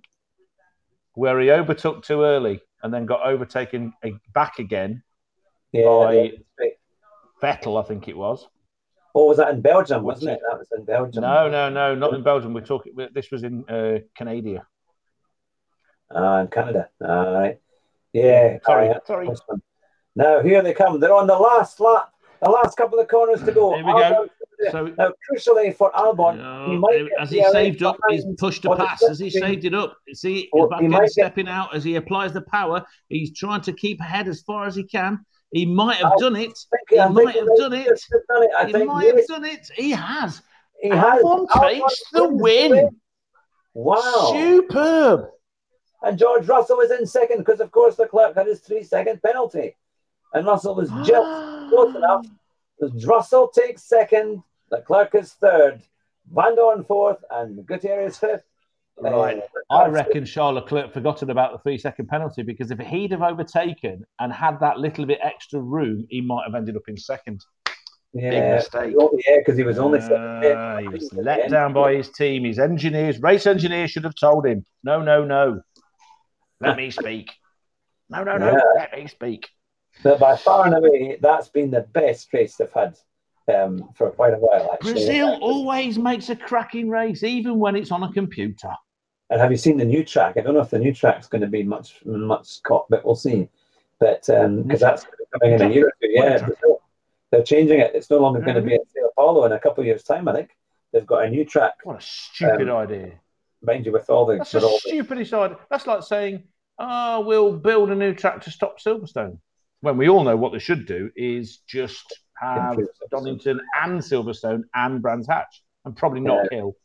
where he overtook too early and then got overtaken back again yeah, by Vettel, I think it was. Oh, was that in Belgium, wasn't it? That was in Belgium. No, no, no, not in Belgium. We're talking. This was in uh, Canada. Ah, uh, in Canada. All right. Yeah. Sorry, right. sorry. Now here they come. They're on the last lap, the last couple of corners to go. Here we go. So now, crucially for Albon, no, he might as he saved up, he's pushed to pass. As he saved it up, see, he's back in stepping get... out as he applies the power. He's trying to keep ahead as far as he can. He might have I done it. He I might have done it. done it. I he think might have done it. He has. He has. Albon takes the win. win. Wow. Superb. And George Russell was in second because, of course, the clerk had his three-second penalty. And Russell was just close enough. Russell takes second. The clerk is third. Van Dorn fourth. And Gutierrez fifth. Right. Uh, I reckon Charles Leclerc forgotten about the three-second penalty because if he'd have overtaken and had that little bit extra room, he might have ended up in second. Yeah, Big mistake. Yeah, because he was only second. Uh, he was let down by his team. His engineers, race engineers should have told him, no, no, no. Let me speak. No, no, no. Yeah. Let me speak. But by far and away, that's been the best race they've had um, for quite a while, actually. Brazil always makes a cracking race, even when it's on a computer. And have you seen the new track? I don't know if the new track's going to be much, much caught, but we'll see. But because um, that's coming in a year or two, yeah, Brazil, they're changing it. It's no longer going to be at Sao Paulo in a couple of years' time, I think. They've got a new track. What a stupid um, idea. Mind you, with all the... That's the stupidest idea. That's like saying, oh, we'll build a new track to stop Silverstone. When we all know what they should do is just have Donington and Silverstone and Brands Hatch and probably not yeah. Hill.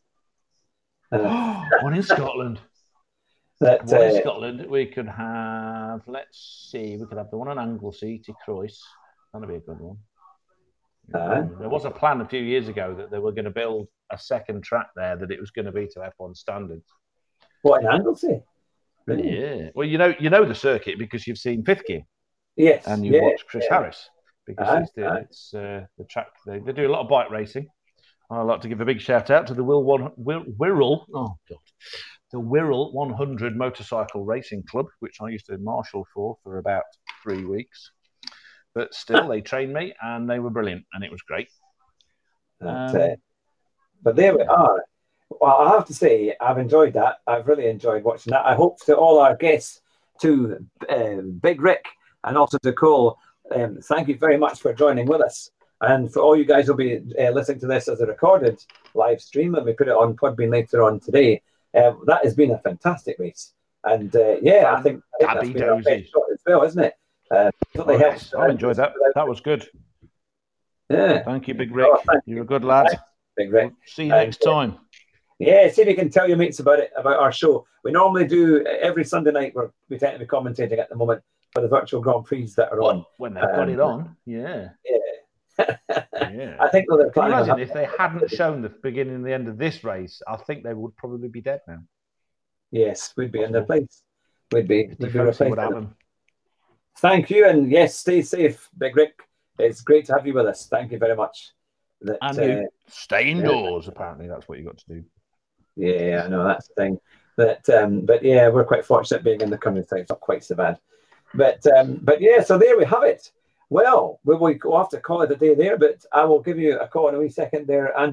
Uh, One in Scotland. That, one uh, in Scotland. We could have, let's see, we could have the one on Anglesey to Croyce. That'd be a good one. Uh, there was a plan a few years ago that they were going to build a second track there, that it was going to be to F one standards. What, in Anglesey? Really? Yeah. Well, you know, you know the circuit because you've seen Fifth Gear. Yes. And you yeah, watch Chris yeah. Harris because uh, it's, the, uh, it's uh, the track. They, they do a lot of bike racing. I'd like to give a big shout out to the Will one, Will, Wirral, oh God, the Wirral one hundred Motorcycle Racing Club, which I used to marshal for for about three weeks. But still, they trained me and they were brilliant and it was great. Um, uh, but there we are. Well, I have to say, I've enjoyed that. I've really enjoyed watching that. I hope to all our guests, to um, Big Rick and also to Cole, um, thank you very much for joining with us. And for all you guys who'll be uh, listening to this as a recorded live stream, and we put it on Podbean later on today, uh, that has been a fantastic race. And uh, yeah, I think, I think that's been our best shot as well, isn't it? Uh, oh, yes. I enjoyed that. That was good. Yeah. Thank you, Big Rick. Oh, you. You're a good lad. Thanks, Big Rick. We'll see you and, next time. Yeah, see if you can tell your mates about it, about our show. We normally do every Sunday night. We're we tend to be commentating at the moment for the virtual Grand Prix that are on. When they've um, got it on, yeah. Yeah. yeah. I think they're Can you imagine if they hadn't shown the beginning and the end of this race, I think they would probably be dead now. Yes, we'd be Possible. in their place. We'd be, we'd be would happen. Thank you, and yes, stay safe, Big Rick. It's great to have you with us. Thank you very much. That, and you uh, stay indoors, yeah. Apparently, that's what you got to do. Yeah, I know, that's the thing. But, um, but yeah, we're quite fortunate being in the countryside. It's not quite so bad. But, um, but yeah, so there we have it. Well, we will go have to call it a day there, but I will give you a call in a wee second there, Andrew,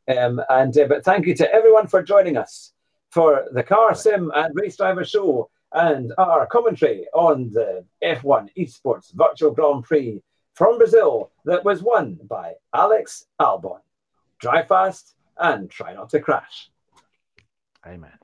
Um, and uh, but thank you to everyone for joining us for the Car Sim and Race Driver Show and our commentary on the F one Esports Virtual Grand Prix from Brazil that was won by Alex Albon. Drive fast and try not to crash. Amen.